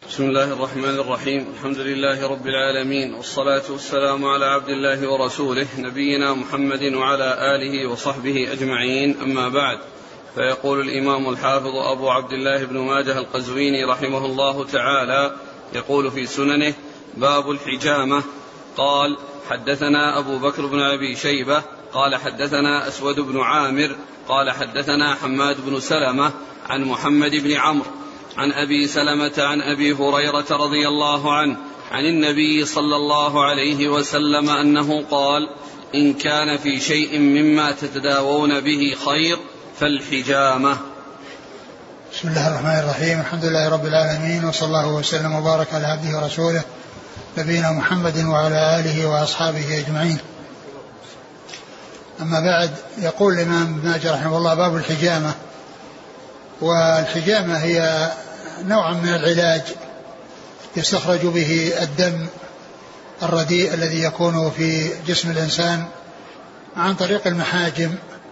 بسم الله الرحمن الرحيم. الحمد لله رب العالمين، والصلاة والسلام على عبد الله ورسوله نبينا محمد وعلى آله وصحبه أجمعين، أما بعد. فيقول الإمام الحافظ أبو عبد الله بن ماجه القزويني رحمه الله تعالى يقول في سننه: باب الحجامة. قال: حدثنا أبو بكر بن أبي شيبة قال حدثنا أسود بن عامر قال حدثنا حماد بن سلمة عن محمد بن عمرو عن أبي سلمة عن أبي هريرة رضي الله عنه عن النبي صلى الله عليه وسلم أنه قال: إن كان في شيء مما تتداوون به خير فالحجامة. بسم الله الرحمن الرحيم. الحمد لله رب العالمين، وصلى الله وسلم وبارك على عبده ورسوله نبينا محمد وعلى آله وأصحابه أجمعين. أما بعد، يقول الإمام ابن ماجه رحمه الله: باب الحجامة. والحجامة هي نوع من العلاج يستخرج به الدم الرديء الذي يكون في جسم الإنسان عن طريق المحاجم.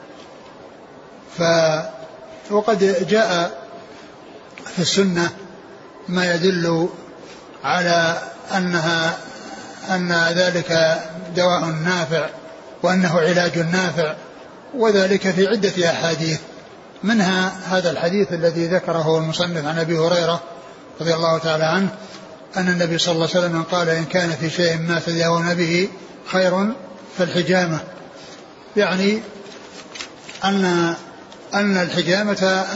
وقد جاء في السنة ما يدل على أن ذلك دواء نافع وأنه علاج نافع، وذلك في عدة أحاديث، منها هذا الحديث الذي ذكره المصنف عن أبي هريرة رضي الله تعالى عنه أن النبي صلى الله عليه وسلم قال: إن كان في شيء ما تداوون به خير فالحجامة. يعني أن الحجامة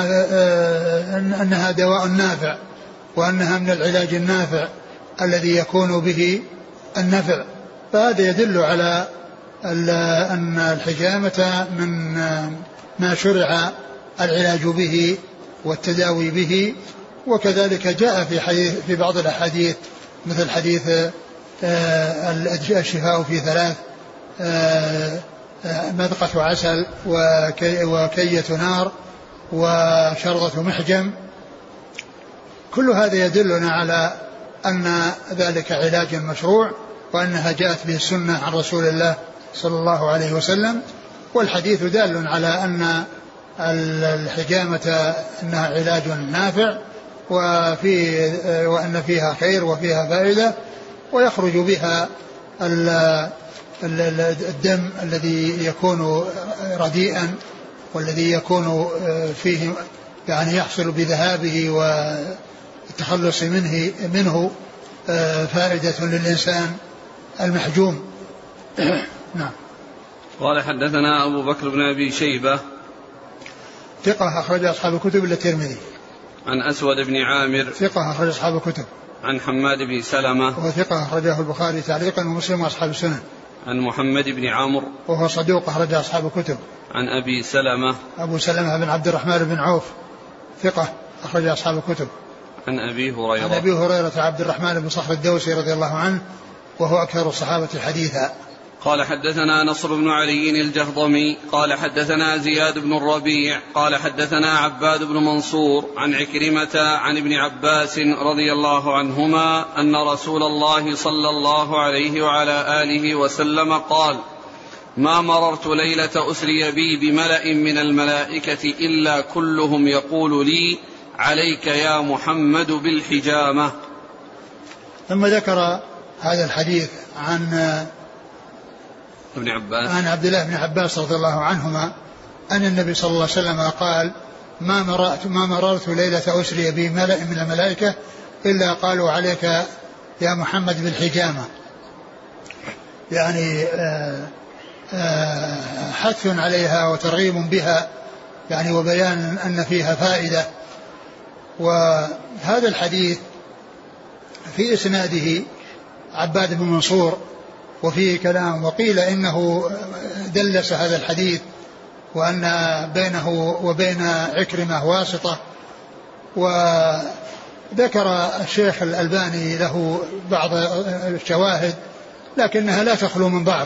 أنها دواء نافع، وأنها من العلاج النافع الذي يكون به النفع. فهذا يدل على أن الحجامة من ما شرع العلاج به والتداوي به. وكذلك جاء في بعض الأحاديث مثل حديث الشفاء في 3: مذقة عسل وكية نار وشرطة محجم. كل هذا يدلنا على أن ذلك علاج مشروع، وأنها جاءت به السنة عن رسول الله صلى الله عليه وسلم. والحديث دال على أن الحجامة أنها علاج نافع، وأن فيها خير وفيها فائدة، ويخرج بها الدم الذي يكون رديئا، والذي يكون فيه يعني يحصل بذهابه والتخلص منه فائدة للإنسان المحجوم. نعم. قال: حدثنا أبو بكر بن أبي شيبة ثقة أخرج أصحاب الكتب إلا الترمذي. عن أسود بن عامر ثقة أخرج أصحاب الكتب. عن حماد بن سلمة وهو ثقة أخرجه البخاري تعليقا ومسلم وأصحاب السنن. عن محمد بن عمرو وهو صدوق أخرج أصحاب الكتب. عن أبي سلمة أبو سلمة بن عبد الرحمن بن عوف ثقة أخرج أصحاب الكتب. عن أبي هريرة عن أبي هريرة عبد الرحمن بن صخر الدوسي رضي الله عنه، وهو أكثر الصحابة حديثا. قال: حدثنا نصر بن علي الجهضمي قال حدثنا زياد بن الربيع قال حدثنا عباد بن منصور عن عكرمة عن ابن عباس رضي الله عنهما أن رسول الله صلى الله عليه وعلى آله وسلم قال: ما مررت ليلة أسري بي بملأ من الملائكة إلا كلهم يقول لي: عليك يا محمد بالحجامة. ثم ذكر هذا الحديث عن عبد الله بن عباس رضي الله عنهما أن النبي صلى الله عليه وسلم قال: ما مررت ليلة أسري بي ملأ من الملائكة إلا قالوا: عليك يا محمد بالحجامة. يعني حث عليها وترغيب بها، يعني وبيان أن فيها فائدة. وهذا الحديث في إسناده عباد بن منصور وفيه كلام، وقيل إنه دلس هذا الحديث، وأن بينه وبين عكرمة واسطة. وذكر الشيخ الألباني له بعض الشواهد لكنها لا تخلو من ضعف،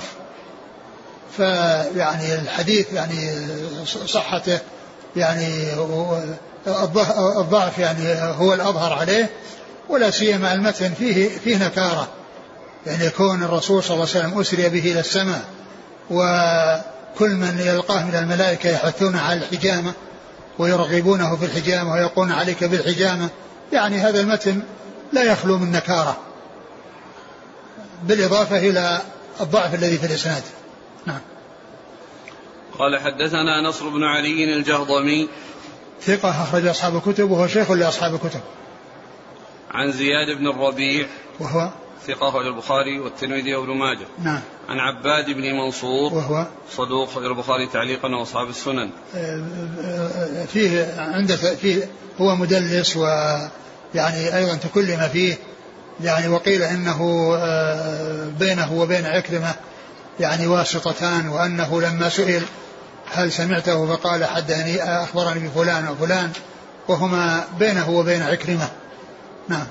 فيعني الحديث يعني صحته يعني الضعف يعني هو الأظهر عليه، ولا سيما المتن فيه نكارة، يعني يكون الرسول صلى الله عليه وسلم أسري به إلى السماء، وكل من يلقاه من الملائكة يحثون على الحجامة ويرغبونه في الحجامة ويقولون عليك بالحجامة. يعني هذا المتن لا يخلو من نكارة، بالإضافة إلى الضعف الذي في الإسناد. نعم. قال حدثنا نصر بن علي الجهضمي ثقة أخرج أصحاب الكتب وهو شيخ لأصحاب الكتب. عن زياد بن الربيع وهو ثقة أخرج البخاري والترمذي وابن ماجه. نعم. عن عباد بن منصور وهو صدوق أخرج البخاري تعليقا وأصحاب السنن. فيه هو مدلس، ويعني أيضا تكلم فيه يعني، وقيل إنه بينه وبين عكرمة يعني واسطتان، وأنه لما سئل هل سمعته فقال حدثني أخبرني بفلان وفلان، وهما بينه وبين عكرمة. نعم.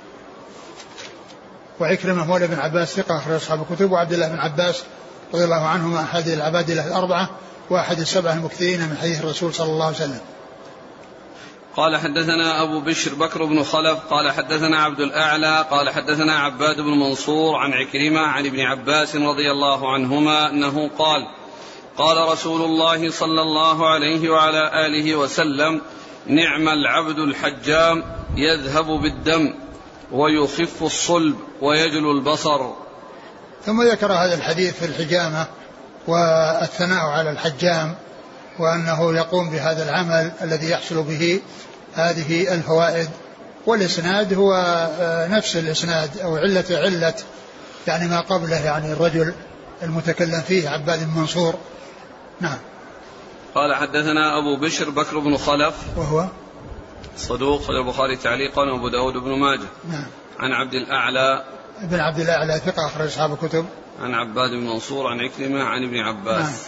وعكرمة مولى بن عباس ثقة أخرج أصحاب الكتب، وعبد الله بن عباس رضي الله عنهما أحد العبادلة الأربعة وأحد السبعة المكثرين من حديث الرسول صلى الله عليه وسلم. قال حدثنا أبو بشر بكر بن خلف قال حدثنا عبد الأعلى قال حدثنا عباد بن منصور عن عكرمة عن ابن عباس رضي الله عنهما أنه قال قال رسول الله صلى الله عليه وعلى آله وسلم: نعم العبد الحجام يذهب بالدم ويخف الصلب ويجلو البصر. ثم ذكر هذا الحديث في الحجامة والثناء على الحجام، وأنه يقوم بهذا العمل الذي يحصل به هذه الفوائد. والإسناد هو نفس الإسناد أو علة يعني ما قبله، يعني الرجل المتكلم فيه عباد بن منصور. نعم. قال حدثنا أبو بشر بكر بن خلف وهو صدوق البخاري تعليقا وأبو داود بن ماجه. نعم. عن عبد الأعلى ابن عبد الأعلى ثقة أخرج أصحاب الكتب. عن عباد بن منصور عن عكرمة عن ابن عباس. نعم.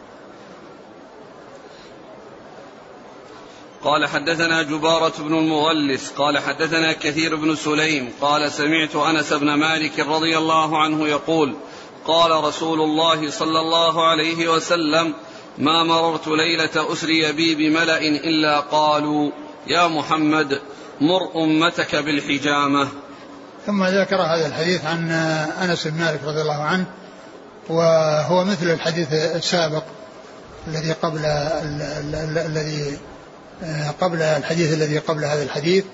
قال حدثنا جبارة بن المغلس قال حدثنا كثير بن سليم قال سمعت أنس بن مالك رضي الله عنه يقول: قال رسول الله صلى الله عليه وسلم: ما مررت ليلة أسري بي بملأ إلا قالوا: يا محمد مر أمتك بالحجامة. ثم ذكر هذا الحديث عن أنس بن مالك رضي الله عنه، وهو مثل الحديث السابق الذي قبل الحديث الذي قبل هذا الحديث،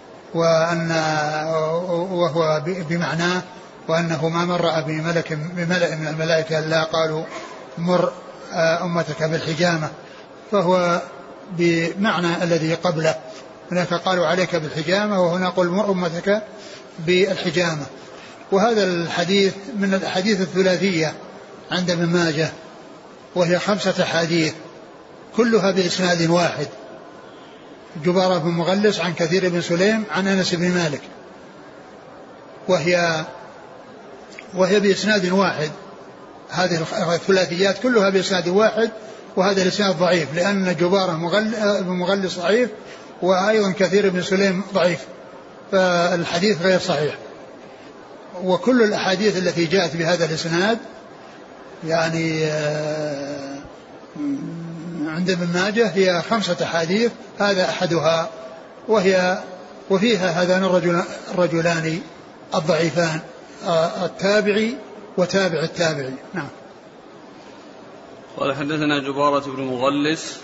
وهو بمعناه، وأنه ما مر بملأ من الملائكة إلا قالوا: مر أمتك بالحجامة. فهو بمعنى الذي قبله، هناك قالوا عليك بالحجامة، وهنا قل مر أمتك بالحجامة. وهذا الحديث من الأحاديث الثلاثية عند ابن ماجه، وهي 5 أحاديث كلها بإسناد واحد: جبارة بن مغلس عن كثير بن سليم عن أنس بن مالك، وهي بإسناد واحد. هذه الثلاثيات كلها بإسناد واحد، وهذا الإسناد ضعيف، لأن جبارة بن مغلس ضعيف، وأيضا كثير بن سليم ضعيف، فالحديث غير صحيح. وكل الأحاديث التي جاءت بهذا الإسناد يعني عند ابن ماجه هي 5 أحاديث، هذا أحدها، وفيها هذان الرجلان الضعيفان، التابعي وتابع التابعي. نعم. قال حدثنا جبارة بن مغلس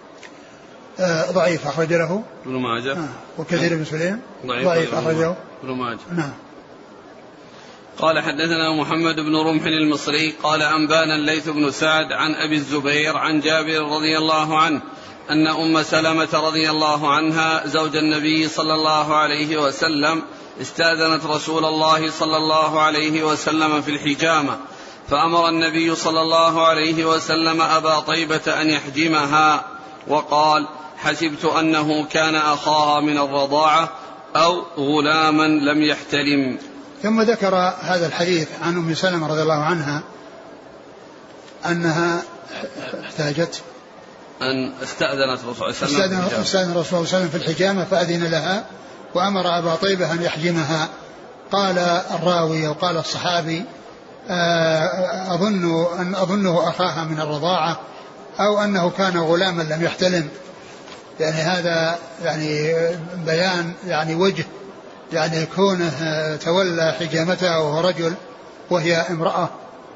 ضعيف أخرج له ابن ماجه. وكثير بن سليم ضعيف أخرجه ابن ماجه. نعم. قال حدثنا محمد بن رمح المصري قال أنبانا الليث بن سعد عن أبي الزبير عن جابر رضي الله عنه أن أم سلمة رضي الله عنها زوج النبي صلى الله عليه وسلم استأذنت رسول الله صلى الله عليه وسلم في الحجامة، فأمر النبي صلى الله عليه وسلم أبا طيبة أن يحجمها، وقال: حسبت أنه كان أخاها من الرضاعة أو غلاما لم يحتلم. ثم ذكر هذا الحديث عن أم سلمة رضي الله عنها أنها احتاجت أن استأذنت الرسول صلى الله عليه وسلم في الحجامة فأذن لها، وأمر أبا طيبة أن يحجمها. قال الراوي وقال الصحابي: أظنه أخاها من الرضاعة أو أنه كان غلاما لم يحتلم. يعني هذا يعني بيان يعني وجه يعني كونه تولى حجامتها وهو رجل وهي امرأة،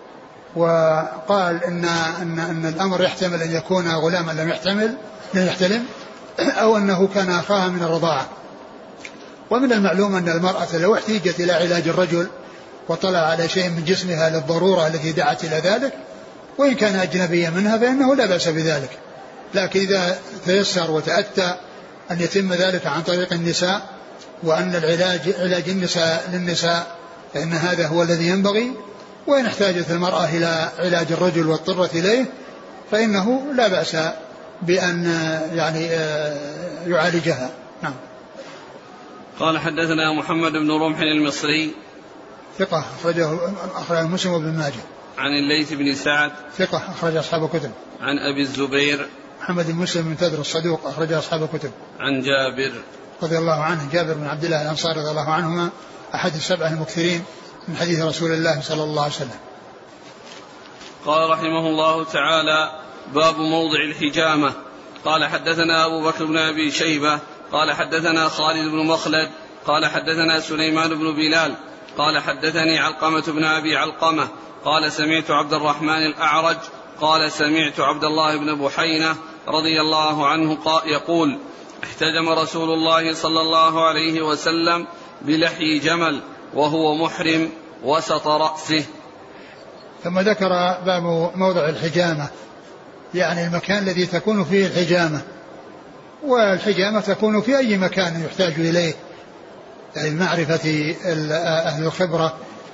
وقال إن الأمر يحتمل أن يكون غلاما لم يحتلم أو أنه كان أخاها من الرضاعة. ومن المعلوم أن المرأة لو احتيجت إلى علاج الرجل وطلع على شيء من جسمها للضرورة التي دعت إلى ذلك وإن كان أجنبيا منها فإنه لا بأس بذلك. لكن إذا تيسر وتأتى أن يتم ذلك عن طريق النساء وأن علاج النساء للنساء فإن هذا هو الذي ينبغي. وإن احتاجت المرأة إلى علاج الرجل واضطرت إليه فإنه لا بأس بأن يعني يعالجها. نعم. قال حدثنا محمد بن رمح المصري ثقة أخرجه مسلم وابن ماجه. عن الليث بن سعد ثقة أخرج أصحاب الكتب. عن أبي الزبير محمد بن مسلم بن تدر الصدوق أخرج أصحاب الكتب. عن جابر رضي الله عنه جابر بن عبد الله الأنصاري رضي الله عنهما أحد السبعة المكثرين من حديث رسول الله صلى الله عليه وسلم. قال رحمه الله تعالى: باب موضع الحجامة. قال حدثنا أبو بكر بن أبي شيبة قال حدثنا خالد بن مخلد قال حدثنا سليمان بن بلال قال حدثني علقمة بن أبي علقمة قال سمعت عبد الرحمن الأعرج قال سمعت عبد الله بن بحينة رضي الله عنه يقول: احتجم رسول الله صلى الله عليه وسلم بلحي جمل وهو محرم وسط رأسه. ثم ذكر باب موضع الحجامة، يعني المكان الذي تكون فيه الحجامة، والحجامة تكون في أي مكان يحتاج إليه، يعني معرفة أهل الخبرة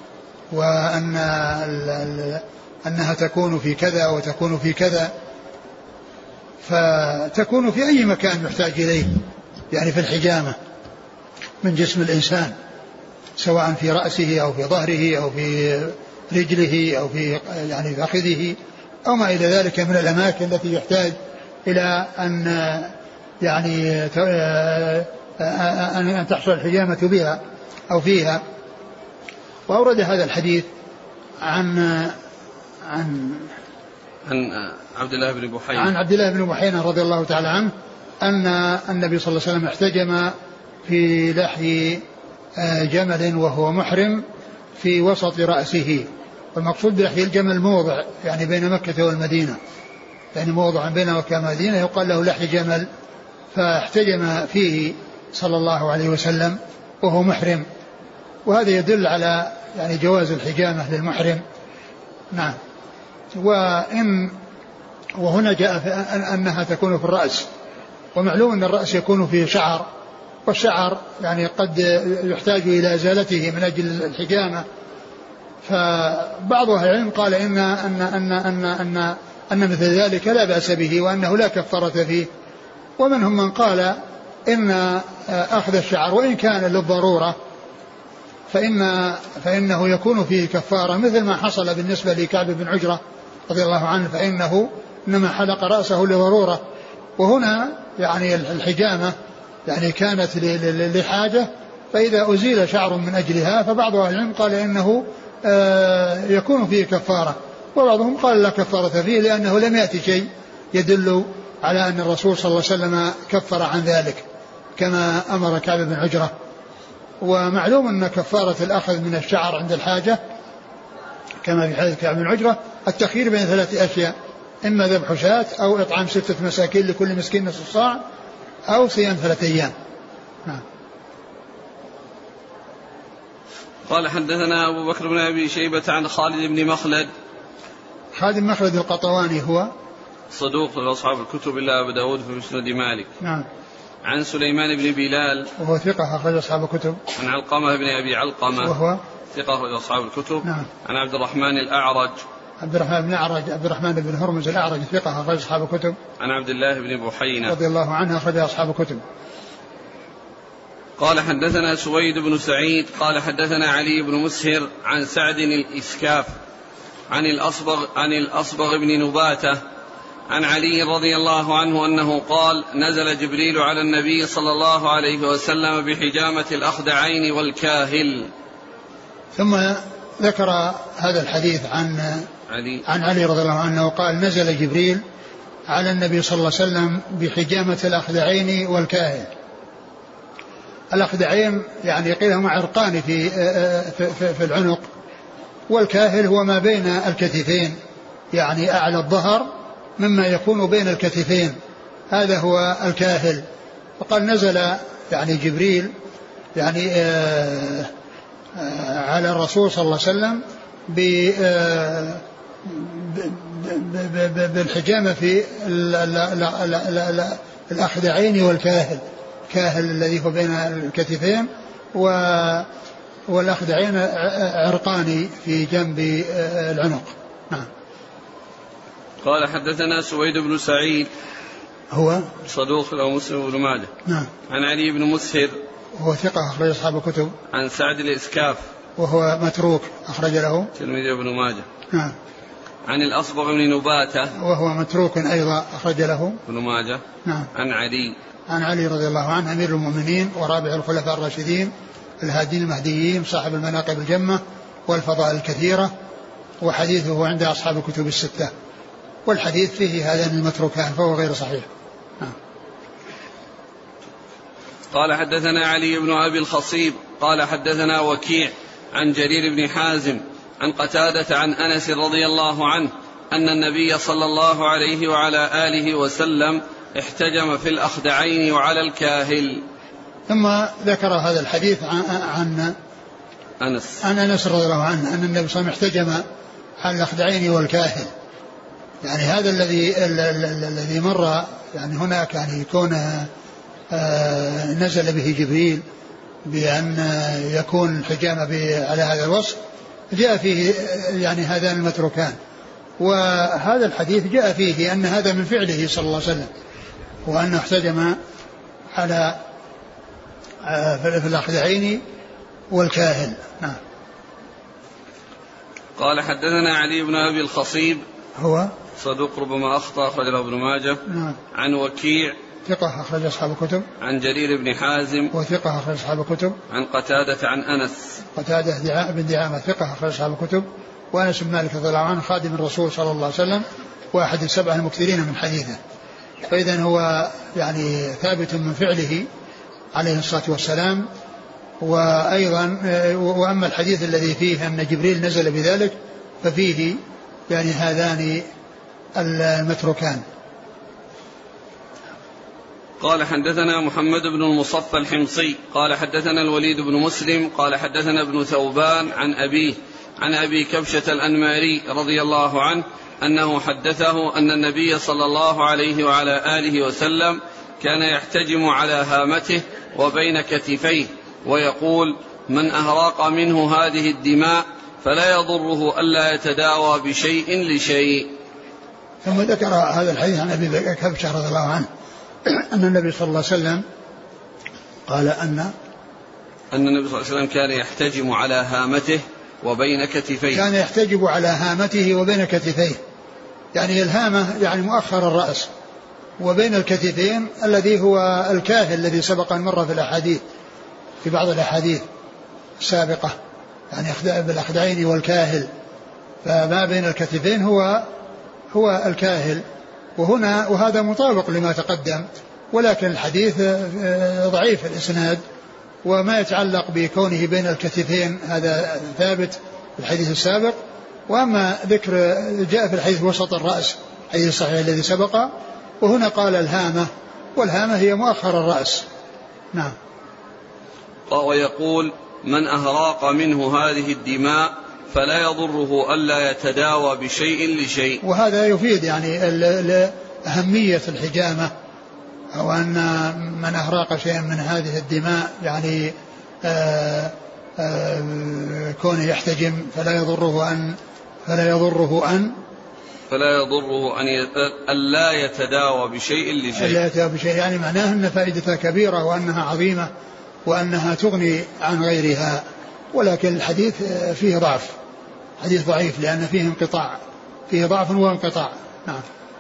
أنها تكون في كذا وتكون في كذا، فتكون في أي مكان يحتاج إليه، يعني في الحجامة من جسم الإنسان، سواء في رأسه أو في ظهره أو في رجله أو في يعني فخذه أو ما إلى ذلك من الأماكن التي يحتاج إلى أن يعني أن تحصل الحجامة بها أو فيها. وأورد هذا الحديث عن عبد الله بن بحينة عن عبد الله بن بحينة رضي الله تعالى عنه أن النبي صلى الله عليه وسلم احتجم في لحي جمل وهو محرم في وسط رأسه. والمقصود بلحي الجمل موضع يعني بين مكة والمدينة، يعني موضع بين مكة والمدينة يقال له لحي جمل، فاحتجم فيه صلى الله عليه وسلم وهو محرم، وهذا يدل على يعني جواز الحجامة للمحرم. نعم. وهنا جاء أنها تكون في الرأس، ومعلوم أن الرأس يكون فيه شعر، والشعر يعني قد يحتاج إلى إزالته من أجل الحجامة. فبعض أهل العلم قال أن مثل ذلك لا بأس به وأنه لا كفارة فيه، ومنهم من قال إن أخذ الشعر وإن كان للضرورة فإنه يكون فيه كفارة، مثل ما حصل بالنسبة لكعب بن عجرة رضي الله عنه، فإنه إنما حلق رأسه لضرورة. وهنا يعني الحجامة يعني كانت لحاجة، فإذا أزيل شعر من أجلها فبعض أهل العلم قال إنه يكون فيه كفارة، وبعضهم قال لا كفارة فيه لأنه لم يأتي شيء يدل على أن الرسول صلى الله عليه وسلم كفر عن ذلك كما أمر كعب بن عجرة. ومعلوم أن كفارة الأخذ من الشعر عند الحاجة كما في حديث كعب بن عجرة التخيير بين 3 أشياء: إما ذبح شاة أو إطعام 6 مساكين لكل مسكين نصف صاع أو صيام 3 أيام. نعم. قال حدثنا أبو بكر بن أبي شيبة عن خالد بن مخلد. خالد بن مخلد القطواني هو صدوق لأصحاب الكتب إلا أبو داود في مسند مالك. نعم. عن سليمان بن بلال وهو ثقة أخرج أصحاب الكتب. عن علقمة بن أبي علقمة وهو ثقة أخرج أصحاب الكتب. نعم. عن عبد الرحمن الأعرج عبد الرحمن بن هرمز الأعرج ثقة أخرج أصحاب الكتب. عن عبد الله بن بحينة رضي الله عنه أخرج أصحاب الكتب. قال حدثنا سويد بن سعيد قال حدثنا علي بن مسهر عن سعد الإسكاف عن الأصبغ بن نباتة عن علي رضي الله عنه أنه قال: نزل جبريل على النبي صلى الله عليه وسلم بحجامة الأخدعين والكاهل. ثم ذكر هذا الحديث عن علي رضي الله عنه قال: نزل جبريل على النبي صلى الله عليه وسلم بحجامة الأخدعين والكاهل. الأخدعين يعني قيل هما عرقان في العنق، والكاهل هو ما بين الكتفين، يعني أعلى الظهر مما يكون بين الكتفين، هذا هو الكاهل. فقال نزل يعني جبريل يعني على الرسول صلى الله عليه وسلم بالحجامة في الأخدعين والكاهل، كاهل الذي هو بين الكتفين والأخدعين عرقان في جنب العنق. نعم. قال حدثنا سويد بن سعيد هو صدوق له مسلم بن ماجه. نعم. عن علي بن مسهر وهو ثقة أخرج أصحاب الكتب. عن سعد الإسكاف وهو متروك أخرج له الترمذي وابن ماجه. نعم. عن الأصبغ بن نباتة وهو متروك أيضا أخرج له ابن ماجه. نعم. عن علي رضي الله عنه أمير المؤمنين ورابع الخلفاء الراشدين الهادين المهديين صاحب المناقب الجمة والفضائل الكثيرة، وحديثه عند أصحاب الكتب الستة، والحديث فيه هذان المتروكان فهو غير صحيح. قال حدثنا علي بن أبي الخصيب قال حدثنا وكيع عن جرير بن حازم عن قتادة عن أنس رضي الله عنه أن النبي صلى الله عليه وعلى آله وسلم احتجم في الأخدعين وعلى الكاهل. ثم ذكر هذا الحديث عن أنس رضي الله عنه أن النبي صلى الله عليه وسلم احتجم على الأخدعين والكاهل. يعني هذا الذي مر يعني هناك يعني يكون نزل به جبريل بأن يكون الحجامة على هذا الوصف، جاء فيه يعني هذان المتروكان، وهذا الحديث جاء فيه أن هذا من فعله صلى الله عليه وسلم، وأنه احتجم على في الأخدعين والكاهل. نعم. قال حدثنا علي بن أبي الخصيب هو صدوق ربما أخطأ أخرج له ابن ماجه. نعم. عن وكيع ثقة أخرج أصحاب الكتب. عن جرير بن حازم وثقة أخرج أصحاب الكتب. عن قتادة عن أنس. قتادة بن دعامة ثقة أخرج أصحاب الكتب. وأنس بن مالك رضي الله عنه خادم الرسول صلى الله عليه وسلم وأحد السبعة المكثرين من حديثه، فإذا هو يعني ثابت من فعله عليه الصلاة والسلام. وأيضا وأما الحديث الذي فيه أن جبريل نزل بذلك ففيه يعني هذان المتروكان. قال حدثنا محمد بن المصفى الحمصي قال حدثنا الوليد بن مسلم قال حدثنا ابن ثوبان عن أبيه عن أبي كبشة الأنماري رضي الله عنه أنه حدثه أن النبي صلى الله عليه وعلى آله وسلم كان يحتجم على هامته وبين كتفيه ويقول: من أهراق منه هذه الدماء فلا يضره ألا يتداوى بشيء لشيء. ثم ذكر هذا الحديث عن أبي كبشة رضي الله عنه أن النبي صلى الله عليه وسلم قال أن النبي صلى الله عليه وسلم كان يحتجم على هامته وبين كتفيه. كان يحتجب على هامته وبين كتفيه، يعني الهامة يعني مؤخر الرأس، وبين الكتفين الذي هو الكاهل الذي سبق أن مر في الأحاديث في بعض الأحاديث السابقة، يعني بالأخدعين والكاهل، فما بين الكتفين هو الكاهل. وهذا مطابق لما تقدم، ولكن الحديث ضعيف الإسناد، وما يتعلق بكونه بين الكتفين هذا ثابت في الحديث السابق. وأما ذكر جاء في الحديث وسط الرأس حديث الصحيح الذي سبق، وهنا قال الهامة، والهامة هي مؤخر الرأس. نعم. ويقول: من أهراق منه هذه الدماء فلا يضره ألا يتداوى بشيء لشيء. وهذا يفيد يعني أهمية الحجامة، أو أن من أهراق شيئا من هذه الدماء يعني كونه يحتجم فلا يضره أن ألا يتداوى بشيء لشيء. ألا يتداوى بشيء يعني معناه أن فائدتها كبيرة وأنها عظيمة وأنها تغني عن غيرها، ولكن الحديث فيه ضعف، حديث ضعيف لأن فيه انقطاع، فيه ضعف وانقطاع. نعم.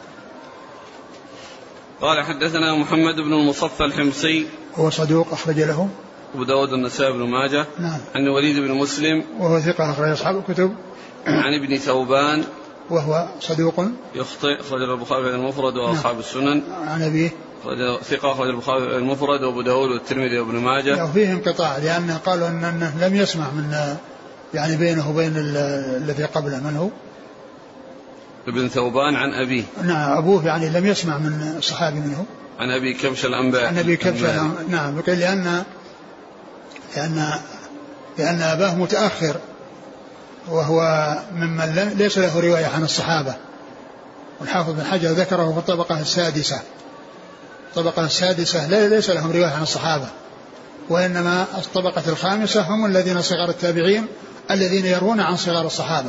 قال حدثنا محمد بن المصفى الحمصي هو صدوق أخرج له أبو داود النسائي بن ماجه. نعم. عن الوليد بن مسلم وهو ثقة أخرج أصحاب الكتب. عن ابن ثوبان وهو صدوق يخطئ أخرج البخاري المفرد وأصحاب السنن. عن أبيه ثقة أخرج البخاري المفرد وأبو داود والترمذي وابن ماجه. وفيه انقطاع لأن قالوا أنه لم يسمع من يعني بينه وبين الذي قبله من هو ابن ثوبان عن أبيه. نعم أبوه يعني لم يسمع من الصحابي منه. عن أبي كبش الأنباري. عن أبي كبش نعم. لأن لأن أباه متأخر وهو ممن ليس له رواية عن الصحابة. والحافظ بن حجر ذكره في الطبقة السادسة. الطبقة السادسة ليس لهم رواية عن الصحابة، وإنما الطبقة الخامسة هم الذين صغار التابعين الذين يروون عن صغار الصحابة.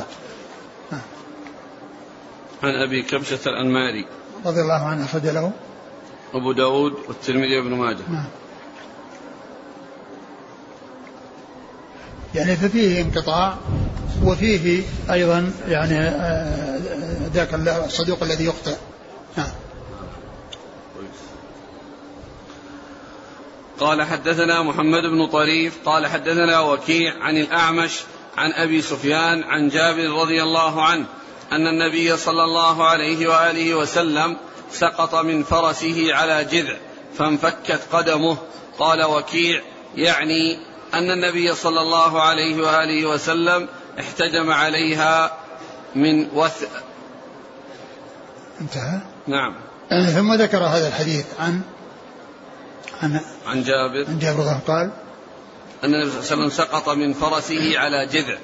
عن أبي كبشة الأنماري رضي الله عنه أخرج له أبو داود والترمذي وابن ماجه. يعني ففيه انقطاع، وفيه أيضا يعني ذاك الصدوق الذي يخطئ. قال حدثنا محمد بن طريف قال حدثنا وكيع عن الأعمش عن أبي سفيان عن جابر رضي الله عنه أن النبي صلى الله عليه وآله وسلم سقط من فرسه على جذع فانفكت قدمه. قال وكيع يعني أن النبي صلى الله عليه وآله وسلم احتجم عليها من وثء. انتهى. نعم. ثم ذكر هذا الحديث عن جابر قال أن النبي صلى الله عليه وسلم سقط من فرسه على جذع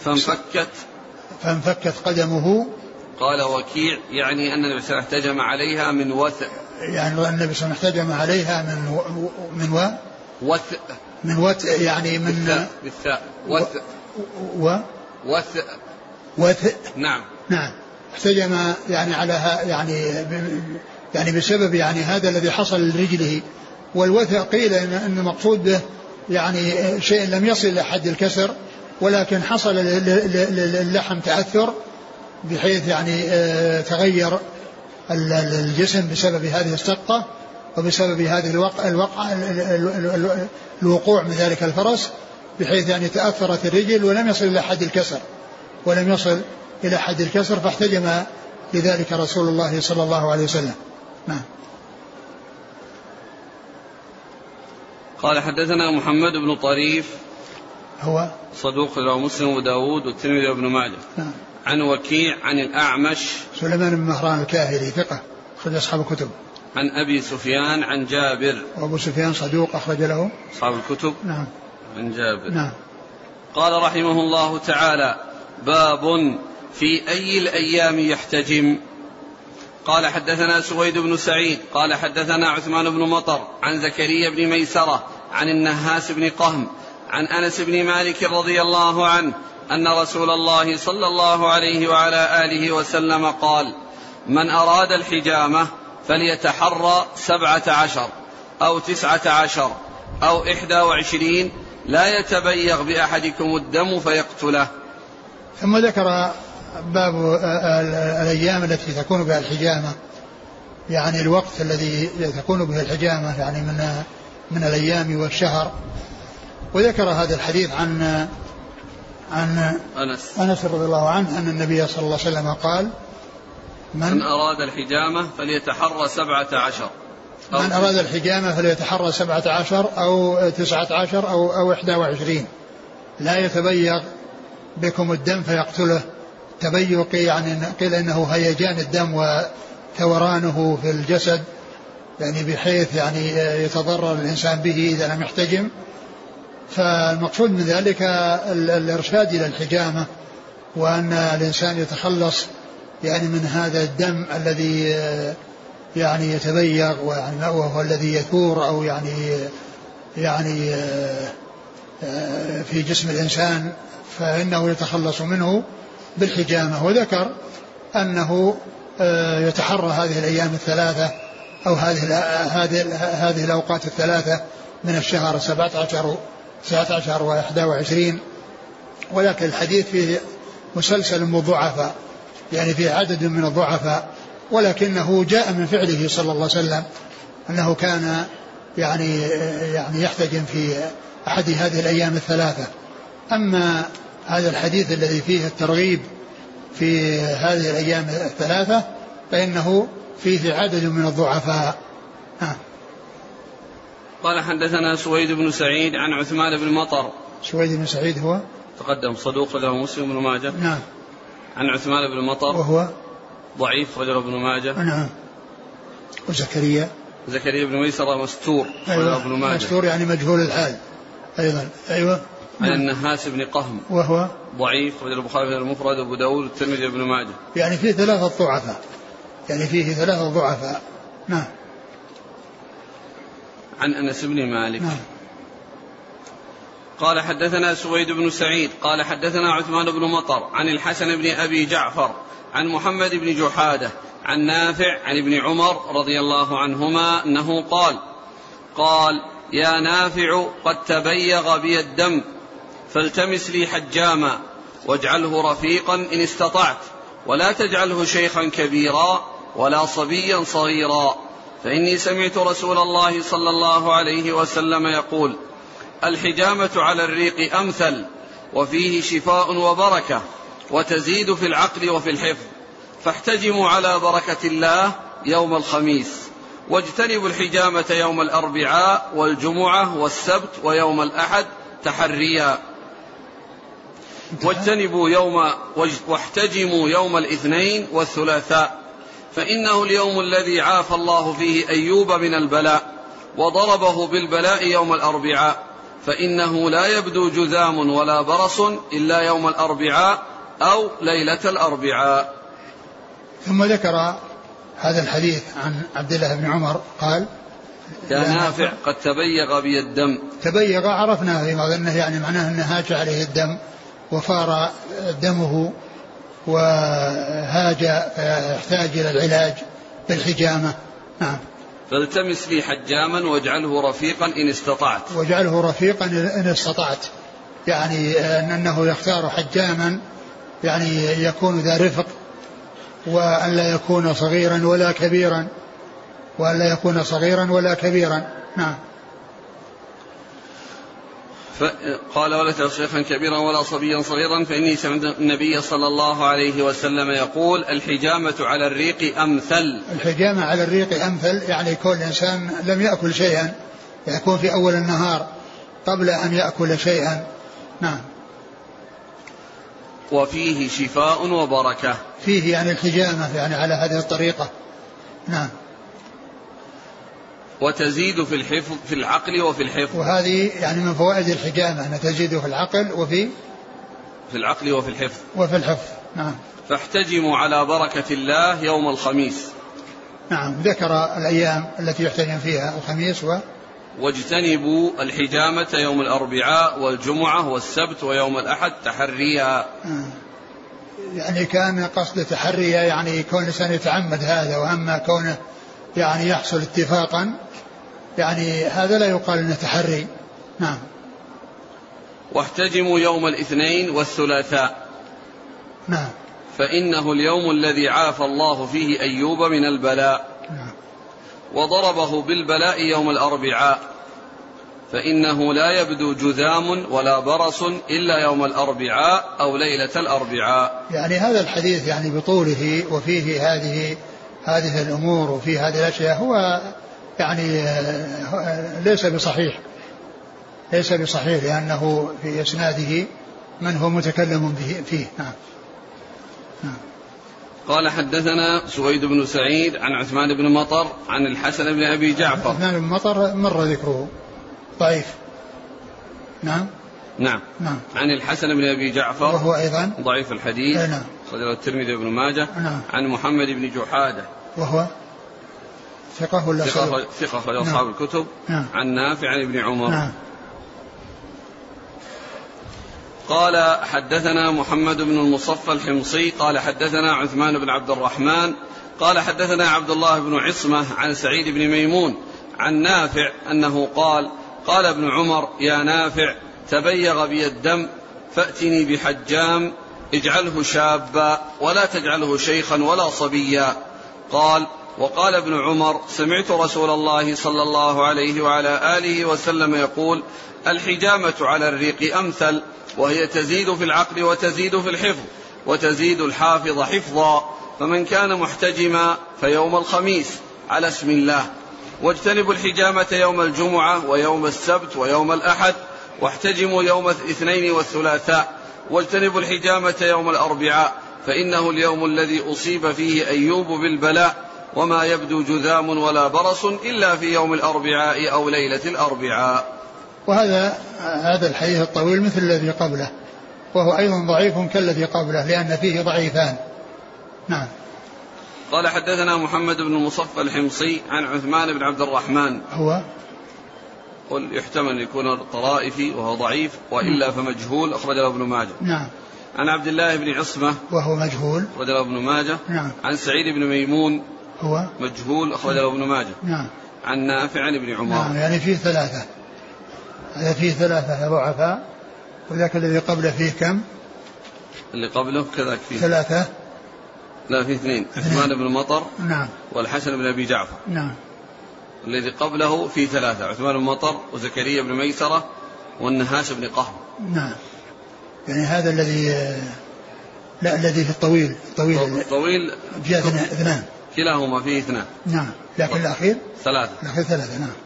فانفكت قدمه. قال وكيع يعني أن النبي صلى الله عليه وسلم احتجم عليها من وثء، يعني النبي صلى الله عليه وسلم احتجم عليها من وثء يعني من بالثاء وثء. نعم احتجم يعني على يعني بسبب يعني هذا الذي حصل لرجله. والوثء قيل ان المقصود به يعني شيء لم يصل الى حد الكسر، ولكن حصل للحم تأثر بحيث يعني تغير الجسم بسبب هذه السقطة وبسبب هذه الوقوع من ذلك الفرس، بحيث يعني تأثرت الرجل ولم يصل إلى حد الكسر فاحتجم لذلك رسول الله صلى الله عليه وسلم. قال حدثنا محمد بن طريف هو صدوق له مسلم وداود والترمذي وابن ماجه. عن وكيع عن الأعمش سليمان بن مهران الكاهلي ثقة أخرج أصحاب الكتب. عن أبي سفيان عن جابر وأبو سفيان صدوق أخرج له أصحاب الكتب. عن جابر. قال رحمه الله تعالى باب في أي الأيام يحتجم. قال حدثنا سويد بن سعيد قال حدثنا عثمان بن مطر عن زكريا بن ميسرة عن النهاس بن قهم عن أنس بن مالك رضي الله عنه أن رسول الله صلى الله عليه وعلى آله وسلم قال من أراد الحجامة فليتحرى 17 أو 19 أو 21 لا يتبيغ بأحدكم الدم فيقتله. ثم ذكر باب الأيام التي تكون بها الحجامة، يعني الوقت الذي تكون به الحجامة يعني من الأيام والشهر. وذكر هذا الحديث عن أنس رضي الله عنه أن النبي صلى الله عليه وسلم قال من أراد الحجامة فليتحرى 17 من أراد الحجامة فليتحرى 17 أو 19 أو 21 لا يتبيغ بكم الدم فيقتله. تبيق يعني قيل إنه هيجان الدم وثورانه في الجسد، يعني بحيث يعني يتضرر الإنسان به إذا لم يحتجم. فالمقصود من ذلك الإرشاد إلى الحجامة، وأن الإنسان يتخلص يعني من هذا الدم الذي يعني يتبيغ وهو الذي يثور أو يعني في جسم الإنسان، فإنه يتخلص منه بالحجامة. وذكر أنه يتحرى هذه الأيام الثلاثة أو هذه الأوقات الثلاثة من الشهر 17 و21. ولكن الحديث فيه مسلسل مضاعف، يعني فيه عدد من الضعفاء، ولكنه جاء من فعله صلى الله عليه وسلم أنه كان يعني يحتجم في أحد هذه الأيام الثلاثة. أما هذا الحديث الذي فيه الترغيب في هذه الأيام الثلاثة فإنه فيه عدد من الضعفاء. قال حدثنا سويد بن سعيد عن عثمان بن مطر. سويد بن سعيد هو تقدم صدوق له مسلم بن ماجه. نعم. عن عثمان بن مطر وهو ضعيف رجل ابن ماجه. نعم. وزكريا بن ميسرة مستور. أيوة. ابن ماجه مستور يعني مجهول الحال أيضا. أيوة. عن النهاس بن قهم وهو ضعيف، وجد البخاري المفرد وابو داود والترمذي وابن ماجه. يعني فيه 3 ضعفاء، يعني فيه 3 ضعفاء. نعم. عن أنس بن مالك. نعم. قال حدثنا سويد بن سعيد قال حدثنا عثمان بن مطر عن الحسن بن أبي جعفر عن محمد بن جحادة عن نافع عن ابن عمر رضي الله عنهما أنه قال يا نافع قد تبيغ بي الدم فالتمس لي حجاما واجعله رفيقا إن استطعت، ولا تجعله شيخا كبيرا ولا صبيا صغيرا، فإني سمعت رسول الله صلى الله عليه وسلم يقول الحجامة على الريق أمثل، وفيه شفاء وبركة، وتزيد في العقل وفي الحفظ، فاحتجموا على بركة الله يوم الخميس، واجتنبوا الحجامة يوم الأربعاء والجمعة والسبت ويوم الأحد تحريا، واحتجموا يوم الاثنين والثلاثاء، فإنه اليوم الذي عافى الله فيه أيوب من البلاء وضربه بالبلاء يوم الأربعاء، فإنه لا يبدو جذام ولا برص إلا يوم الأربعاء أو ليلة الأربعاء. ثم ذكر هذا الحديث عن عبد الله بن عمر قال يا نافع قد تبيغ بي الدم. تبيغ عرفناه في أنه يعني معناه أنه هاج عليه الدم وفار دمه وهاج فيحتاج إلى العلاج بالحجامة. نعم. فالتمس لي حجاما واجعله رفيقا إن استطعت. واجعله رفيقا إن استطعت، يعني أنه يختار حجاما يعني يكون ذا رفق، وأن لا يكون صغيرا ولا كبيرا، وأن لا يكون صغيرا ولا كبيرا. نعم. قال ولا تجعل شيخا كبيرا ولا صبيا صغيرا، فإني سمعت النبي صلى الله عليه وسلم يقول الحجامة على الريق أمثل. الحجامة على الريق أمثل، يعني كل إنسان لم يأكل شيئا يكون في أول النهار قبل أن يأكل شيئا. نعم. وفيه شفاء وبركة. فيه يعني الحجامة يعني على هذه الطريقة. نعم. وتزيد في الحفظ في العقل وفي الحفظ. وهذه يعني من فوائد الحجامة أنها تزيد في العقل وفي العقل وفي الحفظ. وفي الحفظ. نعم. فاحتجموا على بركة الله يوم الخميس. نعم. ذكر الأيام التي يحتجم فيها الخميس واجتنبوا الحجامة يوم الأربعاء والجمعة والسبت ويوم الأحد تحريا. يعني كان قصد تحريا يعني كون الإنسان يتعمد هذا، وأما كونه يعني يحصل اتفاقا يعني هذا لا يقال انه تحري. نعم. واحتجموا يوم الاثنين والثلاثاء. نعم. فإنه اليوم الذي عافى الله فيه أيوب من البلاء. نعم. وضربه بالبلاء يوم الأربعاء، فإنه لا يبدو جذام ولا برص إلا يوم الأربعاء أو ليلة الأربعاء. يعني هذا الحديث يعني بطوله وفيه هذه الأمور وفي هذه الأشياء هو يعني ليس بصحيح لأنه في إسناده من هو متكلم به فيه. نعم. نعم. قال حدثنا سويد بن سعيد عن عثمان بن مطر عن الحسن بن أبي جعفر. عثمان بن مطر مر ذكره ضعيف. نعم. نعم. نعم. عن الحسن بن أبي جعفر وهو أيضا ضعيف الحديث. نعم. صدر الترمذي وابن ماجه. نعم. عن محمد بن جحادة وهو ثقة ولا ثقة خرج أصحاب الكتب. نعم. عن نافع عن ابن عمر. نعم. قال حدثنا محمد بن المصفى الحمصي قال حدثنا عثمان بن عبد الرحمن قال حدثنا عبد الله بن عصمة عن سعيد بن ميمون عن نافع أنه قال ابن عمر يا نافع تبيغ بي الدم فأتني بحجام اجعله شابا ولا تجعله شيخا ولا صبيا. وقال ابن عمر سمعت رسول الله صلى الله عليه وعلى آله وسلم يقول الحجامة على الريق أمثل، وهي تزيد في العقل وتزيد في الحفظ وتزيد الحافظ حفظا، فمن كان محتجما فيوم الخميس على اسم الله، واجتنبوا الحجامة يوم الجمعة ويوم السبت ويوم الأحد، واحتجموا يوم الاثنين والثلاثاء، واجتنبوا الحجامة يوم الأربعاء، فإنه اليوم الذي أصيب فيه أيوب بالبلاء، وما يبدو جذام ولا برص إلا في يوم الأربعاء أو ليلة الأربعاء. هذا الحديث الطويل مثل الذي قبله، وهو أيضا ضعيف كالذي قبله لأن فيه ضعيفان. نعم. قال حدثنا محمد بن المصفى الحمصي عن عثمان بن عبد الرحمن، هو قل يحتمل يكون الطرائفي وهو ضعيف، وإلا فمجهول، أخرج له ابن ماجه. نعم. عن عبد الله بن عصمة وهو مجهول، أخرج له ابن ماجه. نعم. عن سعيد بن ميمون، هو مجهول، أخرج له ابن ماجه. نعم. عن نافع عن ابن عمر. نعم، يعني فيه ثلاثة، هذا فيه ثلاثة ضعفاء، وذاك الذي قبله فيه كم؟ اللي قبله كذاك فيه ثلاثة. لا، فيه اثنين، عثمان بن مطر. نعم. والحسن بن أبي جعفر. نعم. الذي قبله فيه ثلاثة، عثمان بن مطر وزكريا بن ميسرة والنهاش بن قهم. نعم. يعني هذا الذي لا، الذي في الطويل جاء اثنان، كلاهما فيه اثنان. نعم. لكن الأخير ثلاثة. نعم.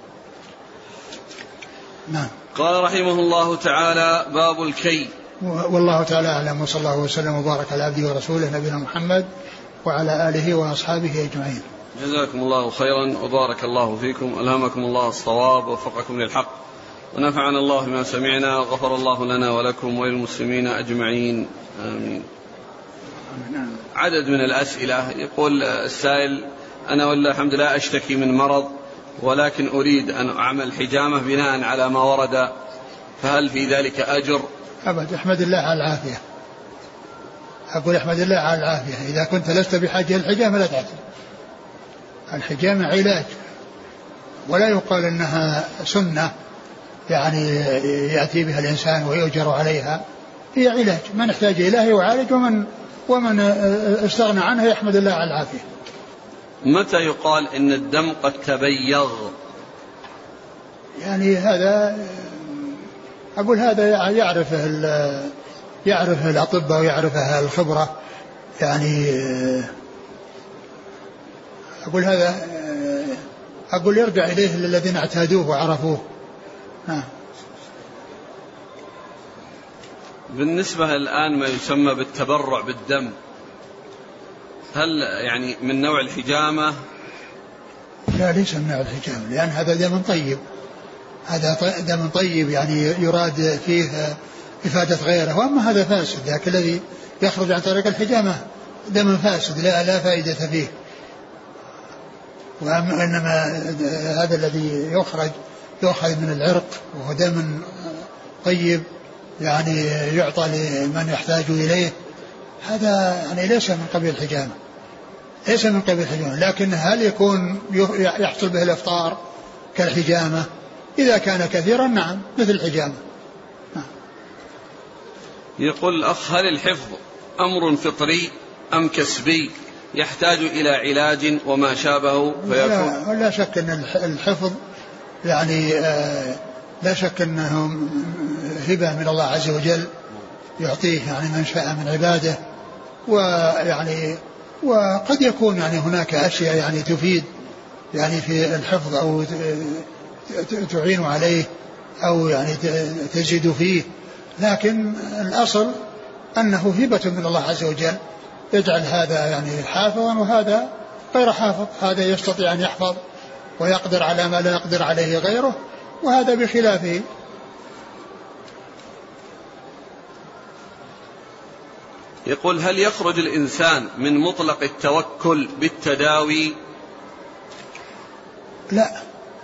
نعم. قال رحمه الله تعالى: باب الكي. والله تعالى أعلم، وصلى الله وسلم وبارك على عبده ورسوله نبينا محمد وعلى آله وأصحابه أجمعين. جزاكم الله خيرا وبارك الله فيكم، ألهمكم الله الصواب ووفقكم للحق، ونفعنا الله بما سمعنا، وغفر الله لنا ولكم وللمسلمين أجمعين، آمين. عدد من الأسئلة. يقول السائل: أنا والله الحمد لله أشتكي من مرض، ولكن أريد أن أعمل حجامة بناء على ما ورد، فهل في ذلك أجر؟ أبد، احمد الله على العافية. أقول احمد الله على العافية. إذا كنت لست بحاجة للحجامة لا تعتل. الحجامة علاج، ولا يقال إنها سنة يعني يأتي بها الإنسان ويؤجر عليها. هي علاج، من احتاج إليه يعالج، ومن استغنى عنها يحمد الله على العافية. متى يقال إن الدم قد تبيض؟ يعني هذا أقول هذا يعرفه الأطباء ويعرفه الخبرة، يعني أقول هذا أقول يرجع إليه الذين اعتادوه وعرفوه. بالنسبة الآن ما يسمى بالتبرع بالدم، هل يعني من نوع الحجامة؟ لا، ليس من نوع الحجامة، لأن هذا دم طيب، هذا دم طيب يعني يراد فيه إفادة غيره، وأما هذا فاسد، لكن الذي يخرج عن طريق الحجامة دم فاسد لا فائدة فيه. وإنما هذا الذي يؤخذ من العرق وهو دم طيب يعني يعطى لمن يحتاج إليه، هذا يعني ليس من قبيل الحجامة. لكن هل يكون يحصل به الإفطار كالحجامة؟ إذا كان كثيرا نعم، مثل الحجامة. يقول الأخ: هل الحفظ أمر فطري أم كسبي يحتاج إلى علاج وما شابه فيكون؟ لا شك أن الحفظ يعني لا شك أنه هبة من الله عز وجل يعطيه يعني من شاء من عباده، ويعني وقد يكون يعني هناك أشياء يعني تفيد يعني في الحفظ أو تعين عليه أو يعني تزيد فيه، لكن الأصل أنه هبة من الله عز وجل يجعل هذا يعني حافظا وهذا غير حافظ، هذا يستطيع أن يحفظ ويقدر على ما لا يقدر عليه غيره، وهذا بخلافه. يقول: هل يخرج الإنسان من مطلق التوكل بالتداوي؟ لا،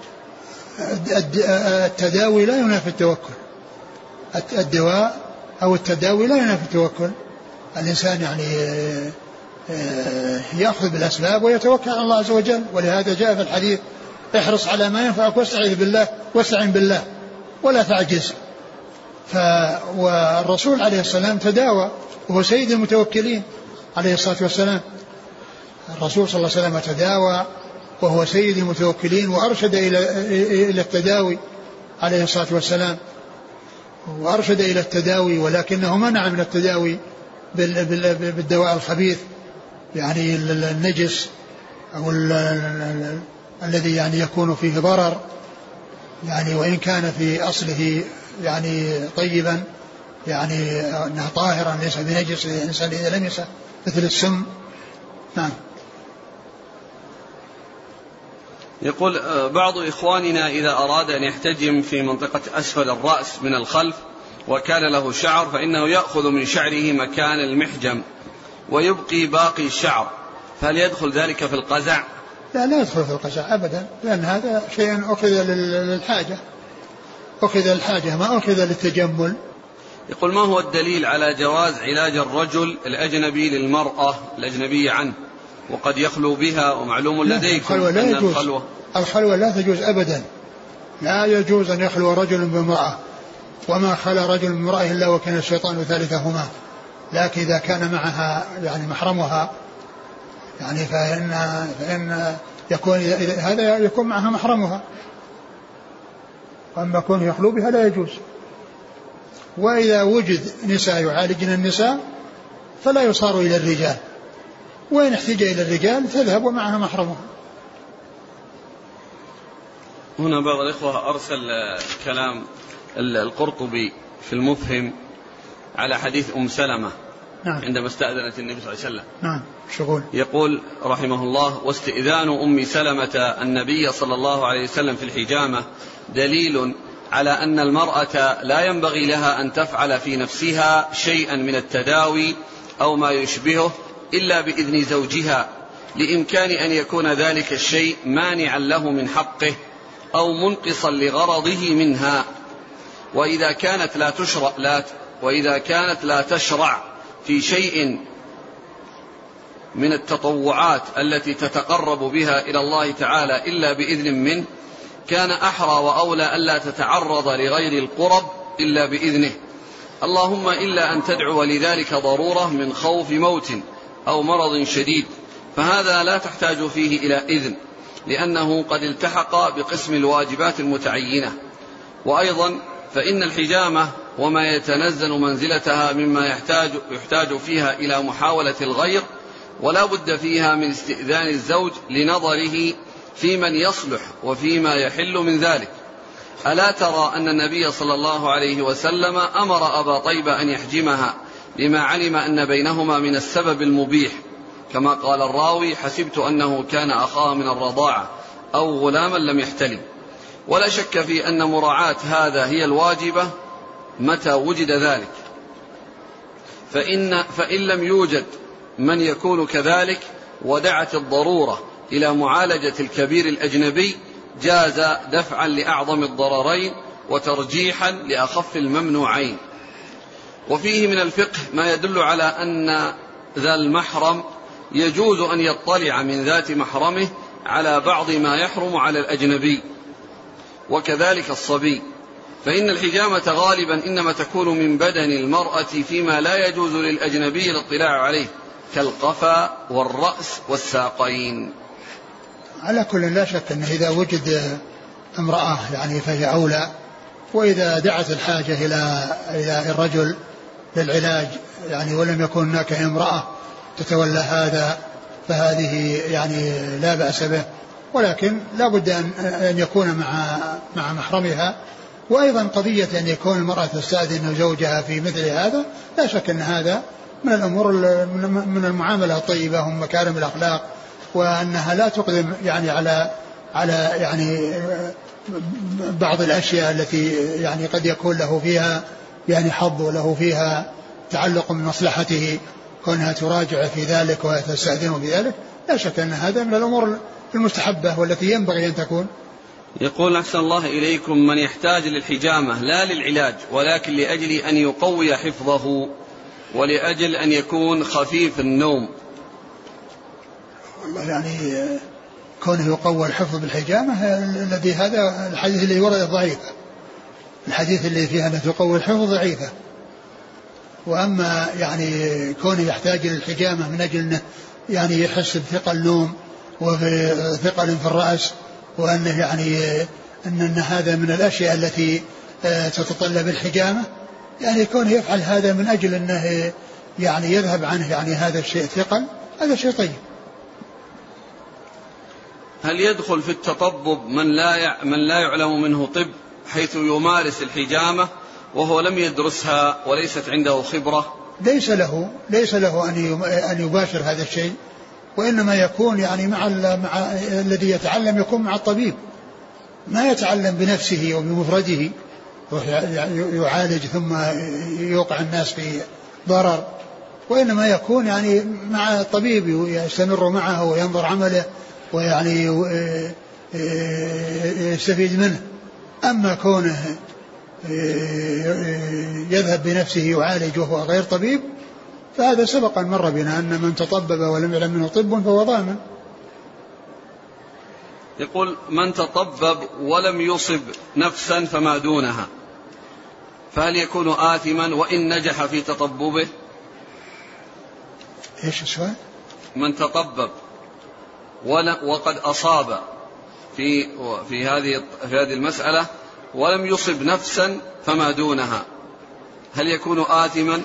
التداوي لا ينافي التوكل، الدواء أو التداوي لا ينافي التوكل. الإنسان يعني يأخذ بالأسباب ويتوكل على الله عز وجل، ولهذا جاء في الحديث: احرص على ما ينفعك واستعن بالله ولا تعجز. والرسول عليه السلام تداوى وهو سيد المتوكلين عليه الصلاة والسلام. الرسول صلى الله عليه وسلم تداوى وهو سيد المتوكلين وأرشد إلى التداوي عليه الصلاة والسلام، وأرشد إلى التداوي، ولكنه منع من التداوي بالدواء الخبيث يعني النجس أو الذي يعني يكون فيه ضرر، يعني وإن كان في أصله يعني طيبا يعني أنه طاهرا ليس بنجس الإنسان إذا لمسه مثل السم. نعم. يقول بعض إخواننا إذا أراد أن يحتجم في منطقة أسفل الرأس من الخلف وكان له شعر فإنه يأخذ من شعره مكان المحجم ويبقي باقي الشعر، فهل يدخل ذلك في القزع؟ لا يدخل في القزع أبدا، لأن هذا شيء أخذ للحاجة، أخذ الحاجة ما أخذ للتجمل. يقول ما هو الدليل على جواز علاج الرجل الأجنبي للمرأة الأجنبية عنه وقد يخلو بها، ومعلوم لديكم أن الخلوة لا تجوز أبدا، لا يجوز أن يخلو رجل بامرأة، وما خلى رجل بامرأة إلا وكان الشيطان ثالثهما، لكن إذا كان معها يعني محرمها يعني فإن يكون هذا يكون معها محرمها، وأما كون يخلو بها لا يجوز. وإذا وجد نساء يعالجن النساء فلا يصار إلى الرجال، وإن احتاج إلى الرجال تذهب ومعها محرمها. هنا بعض الإخوة أرسل كلام القرطبي في المفهم على حديث أم سلمة نعم. عندما استأذنت النبي صلى الله عليه وسلم. نعم. شغول. يقول رحمه الله: واستئذان أم سلمة النبي صلى الله عليه وسلم في الحجامة دليل على أن المرأة لا ينبغي لها أن تفعل في نفسها شيئا من التداوي أو ما يشبهه إلا بإذن زوجها، لإمكان أن يكون ذلك الشيء مانعا له من حقه أو منقصا لغرضه منها. وإذا كانت لا تشرع في شيء من التطوعات التي تتقرب بها إلى الله تعالى إلا بإذن منه، كان أحرى وأولى ألا تتعرض لغير القرب إلا بإذنه، اللهم إلا أن تدعو لذلك ضرورة من خوف موت أو مرض شديد، فهذا لا تحتاج فيه إلى إذن لأنه قد التحق بقسم الواجبات المتعينة. وأيضا فإن الحجامة وما يتنزل منزلتها مما يحتاج فيها إلى محاولة الغير، ولا بد فيها من استئذان الزوج لنظره في من يصلح وفيما يحل من ذلك. ألا ترى أن النبي صلى الله عليه وسلم أمر أبا طيبة أن يحجمها لما علم أن بينهما من السبب المبيح، كما قال الراوي: حسبت أنه كان أخاه من الرضاعة أو غلاما لم يحتلم. ولا شك في أن مراعاة هذا هي الواجبة متى وجد ذلك، فإن لم يوجد من يكون كذلك ودعت الضرورة إلى معالجة الكبير الأجنبي، جاز دفعا لأعظم الضررين وترجيحا لأخف الممنوعين. وفيه من الفقه ما يدل على أن ذا المحرم يجوز أن يطلع من ذات محرمه على بعض ما يحرم على الأجنبي، وكذلك الصبي، فإن الحجامة غالبا إنما تكون من بدن المرأة فيما لا يجوز للأجنبي الاطلاع عليه كالقفا والرأس والساقين. على كل لا شك أنه إذا وجد امرأة يعني فهي أولى، وإذا دعت الحاجة إلى الرجل للعلاج يعني ولم يكن هناك امرأة تتولى هذا فهذه يعني لا بأس به، ولكن لا بد أن يكون مع محرمها. وأيضا قضية أن يكون المرأة تستأذن زوجها في مثل هذا لا شك أن هذا من الأمور من المعاملة الطيبة ومكارم الأخلاق، وأنها لا تقدم يعني على يعني بعض الأشياء التي يعني قد يكون له فيها يعني حظ وله فيها تعلق من مصلحته، كونها تراجع في ذلك وتستأذن في ذلك، لا شك أن هذا من الأمور المستحبة والتي ينبغي أن تكون. يقول: أحسن الله إليكم، من يحتاج للحجامة لا للعلاج ولكن لأجل أن يقوي حفظه ولأجل أن يكون خفيف النوم، والله يعني كونه يقوى الحفظ بالحجامة الذي هذا الحديث اللي ورد ضعيفة، الحديث اللي فيها أن تقوي الحفظ ضعيفة. وأما يعني كونه يحتاج للحجامة من أجل أنه يعني يحس بثقل النوم وثقل في الرأس، وأنه يعني أن هذا من الأشياء التي تتطلب الحجامة، يعني كونه يفعل هذا من أجل أنه يعني يذهب عنه يعني هذا الشيء ثقل، هذا شيء طيب. هل يدخل في التطبب من لا يعلم منه طب حيث يمارس الحجامة وهو لم يدرسها وليست عنده خبرة؟ ليس له أن يباشر هذا الشيء، وإنما يكون يعني مع الذي يتعلم يكون مع الطبيب، ما يتعلم بنفسه وبمفرده يعالج ثم يوقع الناس في ضرر، وإنما يكون يعني مع الطبيب يستمر معه وينظر عمله ويعني يستفيد منه. أما كونه يذهب بنفسه يعالج وهو غير طبيب فهذا سبق أن مر بنا أن من تطبب ولم يعلم منه طب فهو ضامن. يقول من تطبب ولم يصب نفسا فما دونها فهل يكون آثما وإن نجح في تطببه؟ ايش السؤال؟ من تطبب وقد أصاب في هذه المسألة ولم يصب نفسا فما دونها هل يكون آثما؟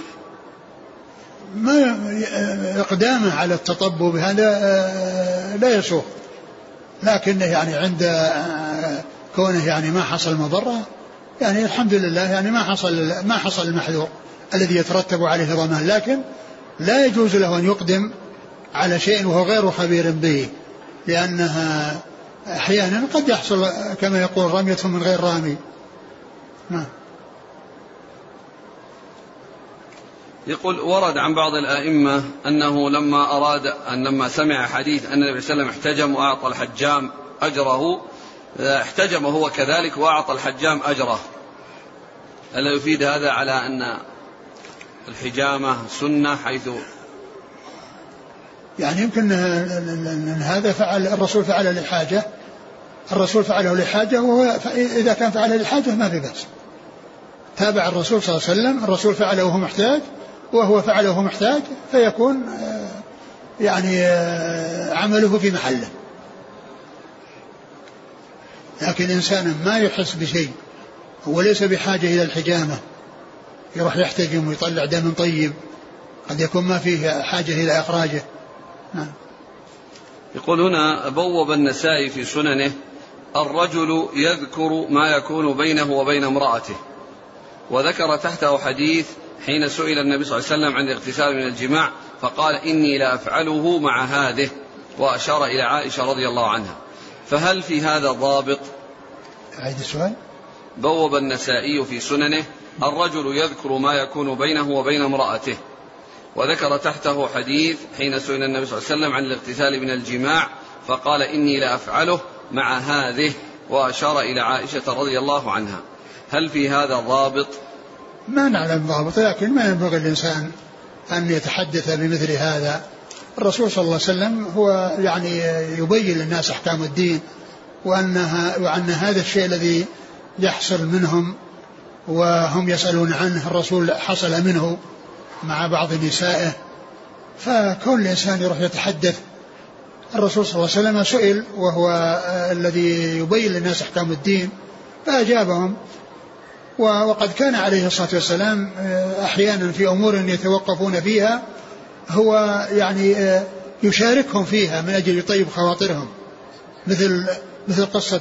ما إقدامه على التطبب هذا لا يسوغ، لكنه يعني عند كونه يعني ما حصل مضرة يعني الحمد لله يعني ما حصل المحذور الذي يترتب عليه ضمان، لكن لا يجوز له أن يقدم على شيء وهو غير خبير به، لأنها أحيانا قد يحصل كما يقول رمية من غير رامي. يقول ورد عن بعض الآئمة أنه لما سمع حديث أن النبي صلى الله عليه وسلم احتجم وأعطى الحجام أجره احتجم هو كذلك وأعطى الحجام أجره، ألا يفيد هذا على أن الحجامة سنة حيث يعني يمكن أن هذا فعل الرسول فعله لحاجة وهو إذا كان فعله لحاجة ما في بأس، تابع الرسول صلى الله عليه وسلم، الرسول فعله وهو محتاج وهو فعله وهو محتاج فيكون يعني عمله في محله. لكن إنسان ما يحس بشيء وليس بحاجة إلى الحجامة يروح يحتجم ويطلع دم طيب قد يكون ما فيه حاجة إلى إخراجه. يقول هنا بوب النسائي في سننه الرجل يذكر ما يكون بينه وبين امرأته، وذكر تحته حديث حين سئل النبي صلى الله عليه وسلم عن الاغتسال من الجماع فقال إني لا أفعله مع هذه، وأشار إلى عائشة رضي الله عنها، فهل في هذا ضابط؟ أعيد السؤال. بوب النسائي في سننه الرجل يذكر ما يكون بينه وبين امرأته، وذكر تحته حديث حين سئل النبي صلى الله عليه وسلم عن الاغتسال من الجماع فقال إني لا أفعله مع هذه، وأشار إلى عائشة رضي الله عنها، هل في هذا ضابط؟ ما نعلم ضابط، لكن ما ينبغي الإنسان أن يتحدث بمثل هذا. الرسول صلى الله عليه وسلم هو يعني يبين للناس أحكام الدين، وأن هذا الشيء الذي يحصل منهم وهم يسألون عنه الرسول حصل منه مع بعض نسائه، فكون الإنسان يروح يتحدث. الرسول صلى الله عليه وسلم سئل وهو الذي يبين للناس أحكام الدين فأجابهم، وقد كان عليه الصلاة والسلام أحيانا في أمور يتوقفون فيها هو يعني يشاركهم فيها من أجل يطيب خواطرهم، مثل قصة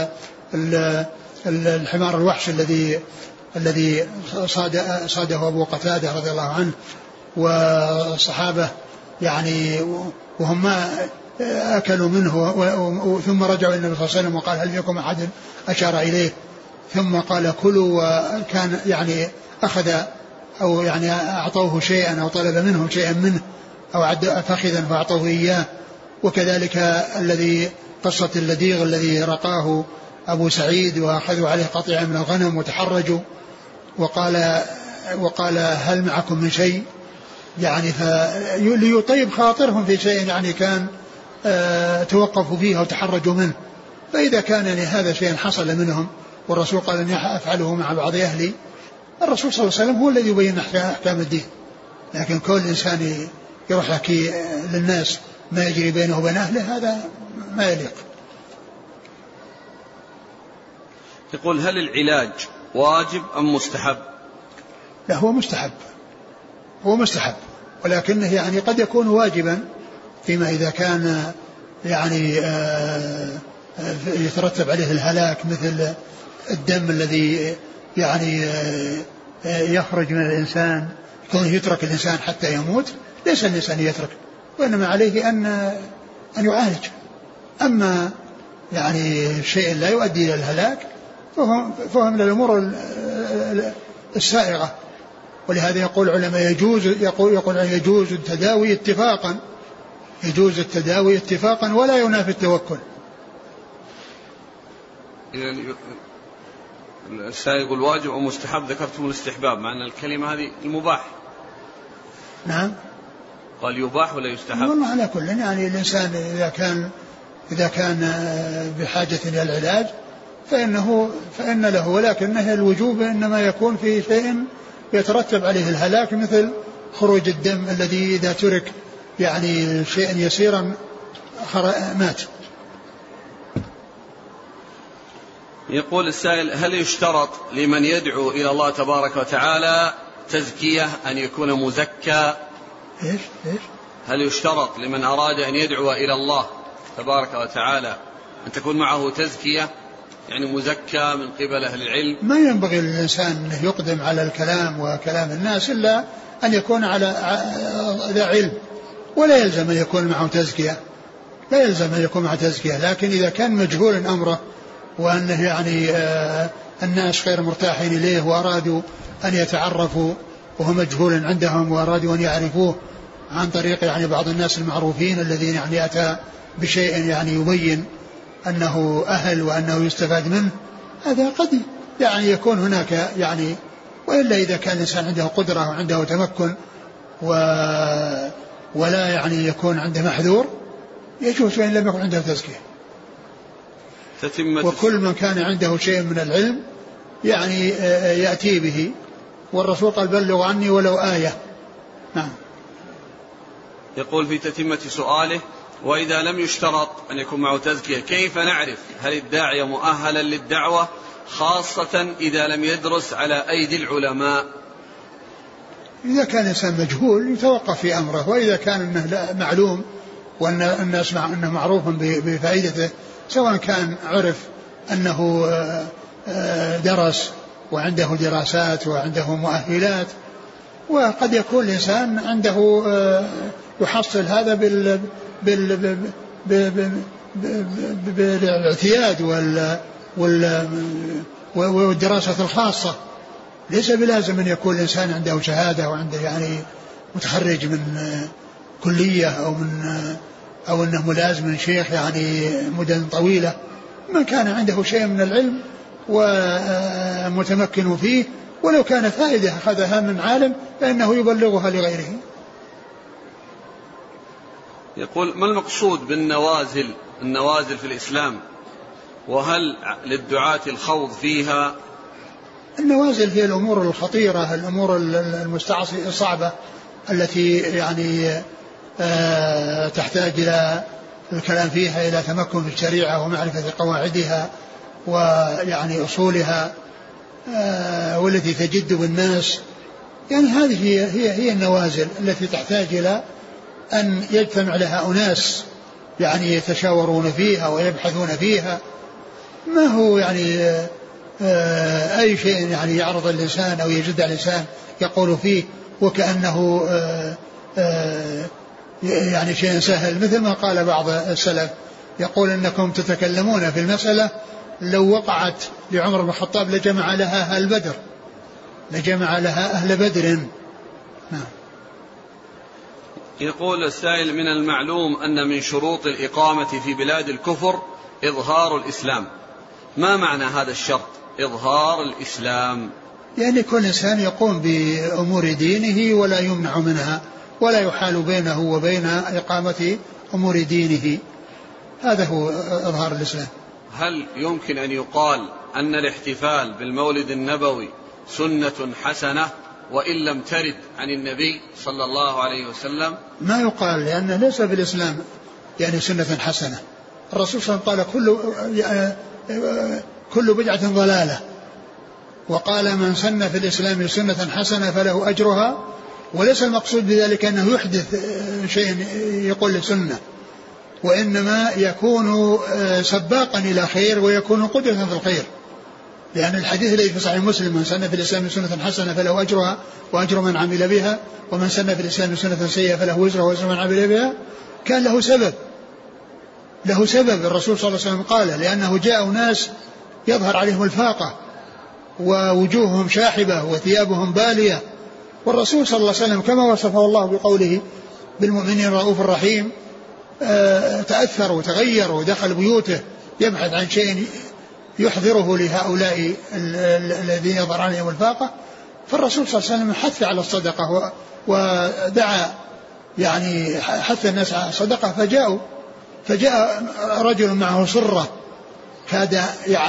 الحمار الوحش الذي صاده أبو قتادة رضي الله عنه والصحابة يعني وهم ما أكلوا منه، ثم رجعوا إلى النبي صلى الله عليه وسلم وقال هل فيكم أحد أشار إليه، ثم قال كلوا، وكان يعني أخذ أو يعني أعطوه شيئا أو طلب منهم شيئا منه أو عد فخذا فأعطوه إياه. وكذلك الذي قصة اللديغ الذي رقاه أبو سعيد وأخذوا عليه قطيعا من الغنم وتحرجوا وقال هل معكم من شيء، يعني ليطيب خاطرهم في شيء يعني كان توقفوا فيه وتحرجوا منه. فإذا كان يعني هذا شيء حصل منهم والرسول قال أن أفعله مع بعض أهلي، الرسول صلى الله عليه وسلم هو الذي يبين أحكام الدين، لكن كل إنسان يروح يحكي للناس ما يجري بينه وبين أهله هذا ما يليق. يقول هل العلاج واجب أم مستحب؟ لا، هو مستحب ولكنه يعني قد يكون واجبا فيما إذا كان يعني يترتب عليه الهلاك، مثل الدم الذي يعني يخرج من الإنسان، كونه يترك الإنسان حتى يموت، ليس الإنسان يترك وإنما عليه أن يعالج. أما يعني شيء لا يؤدي إلى الهلاك فهو من الأمور السائغة. ولهذا يقول العلماء يجوز التداوي اتفاقا، يجوز التداوي اتفاقا ولا ينافي التوكل. السائغ يقول واجب أو مستحب، ذكرتم الاستحباب، مع أن الكلمة هذه المباح. نعم. قال يباح ولا يستحب؟ والله على كل يعني الإنسان إذا كان بحاجة إلى العلاج فإن له، ولكنه الوجوب إنما يكون في شيء يترتب عليه الهلاك، مثل خروج الدم الذي إذا ترك يعني شيئا يسيرا مات. يقول السائل: هل يشترط لمن يدعو إلى الله تبارك وتعالى تزكية أن يكون مزكى؟ إيش؟ هل يشترط لمن أراد أن يدعو إلى الله تبارك وتعالى أن تكون معه تزكية، يعني مزكى من قبل أهل العلم؟ ما ينبغي للإنسان أن يقدم على الكلام وكلام الناس إلا أن يكون على ذا علم، ولا يلزم أن يكون معه تزكية، لا يلزم أن يكون معه تزكية. لكن إذا كان مجهول أمره وأنه يعني الناس غير مرتاحين إليه وأرادوا أن يتعرفوا وهو مجهول عندهم وأرادوا أن يعرفوه عن طريق يعني بعض الناس المعروفين الذين يعني أتى بشيء يعني يبين أنه أهل وأنه يستفاد منه، هذا قد يعني يكون هناك يعني. وإلا إذا كان الإنسان عنده قدرة وعنده تمكن ولا يعني يكون عنده محذور يجوز وإن لم يكن عنده تزكية. وكل من كان عنده شيء من العلم يعني يأتي به، والرسول قال: بلغوا عني ولو آية. نعم. يقول في تتمة سؤاله: وإذا لم يشترط أن يكون معه تزكية كيف نعرف هل الداعية مؤهلا للدعوة، خاصة إذا لم يدرس على أيدي العلماء؟ إذا كان الإنسان مجهول يتوقف في أمره، وإذا كان أنه معلوم وأن الناس أنه معروف بفائدته، سواء كان عرف أنه درس وعنده دراسات وعنده مؤهلات، وقد يكون الإنسان عنده يحصل هذا بالاعتياد والدراسة الخاصة. ليس بلازم أن يكون الإنسان عنده شهادة وعنده يعني متخرج من كلية أو أنه ملازم من شيخ يعني مدن طويلة. من كان عنده شيء من العلم ومتمكن فيه، ولو كان فائدة أخذها من عالم فإنه يبلغها لغيره. يقول: ما المقصود بالنوازل في الإسلام، وهل للدعاة الخوض فيها؟ النوازل هي الأمور الخطيرة، الأمور الصعبة التي يعني تحتاج إلى الكلام فيها إلى تمكن في الشريعة ومعرفة قواعدها ويعني أصولها، والتي تجد بالناس. يعني هذه هي النوازل التي تحتاج إلى أن يجتمع لها أناس يعني يتشاورون فيها ويبحثون فيها. ما هو يعني أي شيء يعني يعرض الإنسان أو يجد الإنسان يقول فيه وكأنه يعني شيء سهل، مثل ما قال بعض السلف يقول: إنكم تتكلمون في المسألة لو وقعت لعمر بن الخطاب لجمع لها أهل بدر، لجمع لها أهل بدر. نعم. يقول السائل: من المعلوم أن من شروط الإقامة في بلاد الكفر إظهار الإسلام، ما معنى هذا الشرط إظهار الإسلام؟ يعني كل إنسان يقوم بأمور دينه ولا يمنع منها ولا يحال بينه وبين إقامة أمور دينه، هذا هو إظهار الإسلام. هل يمكن أن يقال أن الاحتفال بالمولد النبوي سنة حسنة وإن لم ترد عن النبي صلى الله عليه وسلم؟ ما يقال، لأنه ليس بالإسلام يعني سنة حسنة. الرسول صلى الله عليه وسلم قال كل بدعة ضلالة، وقال: من سن في الإسلام سنة حسنة فله أجرها. وليس المقصود بذلك أنه يحدث شيء يقول لسنة، وإنما يكون سباقا إلى خير ويكون قدوة في الخير. لأن الحديث الذي في صحيح مسلم: من سن في الإسلام سنة حسنة فله أجرها وأجر من عمل بها، ومن سن في الإسلام سنة سيئة فله وزرها ووزر من عمل بها. كان له سبب الرسول صلى الله عليه وسلم قال، لأنه جاء ناس يظهر عليهم الفاقة ووجوههم شاحبة وثيابهم بالية، والرسول صلى الله عليه وسلم كما وصفه الله بقوله بالمؤمنين رؤوف الرحيم تأثر وتغير ودخل بيوته يبحث عن شيء يحضره لهؤلاء الذين يظهر عليهم الفاقة. فالرسول صلى الله عليه وسلم حث على الصدقة ودعا يعني حث الناس على الصدقة. فجاء رجل معه صرة كاد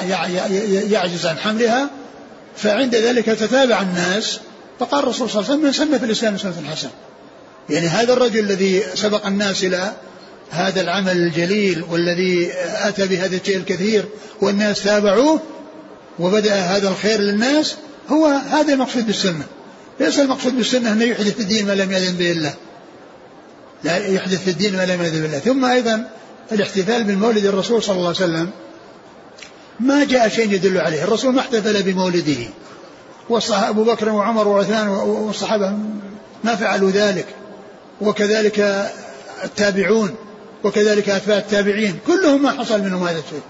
يعجز عن حملها، فعند ذلك تتابع الناس، فقال الرسول صلى الله عليه وسلم: من سن في الإسلام سنة حسنة. يعني هذا الرجل الذي سبق الناس إلى هذا العمل الجليل والذي أتى بهذا الشيء الكثير والناس تابعوه وبدأ هذا الخير للناس، هو هذا المقصود بالسنة. ليس المقصود بالسنة أنه يحدث في الدين ما لم يأذن به الله، لا يحدث في الدين ما لم يأذن به الله. ثم أيضا الاحتفال بالمولد الرسول صلى الله عليه وسلم ما جاء شيء يدل عليه. الرسول ما احتفل بمولده، أبو بكر وعمر وعثمان والصحابة ما فعلوا ذلك، وكذلك التابعون وكذلك أتباع التابعين كلهم ما حصل منهم هذا الشيء.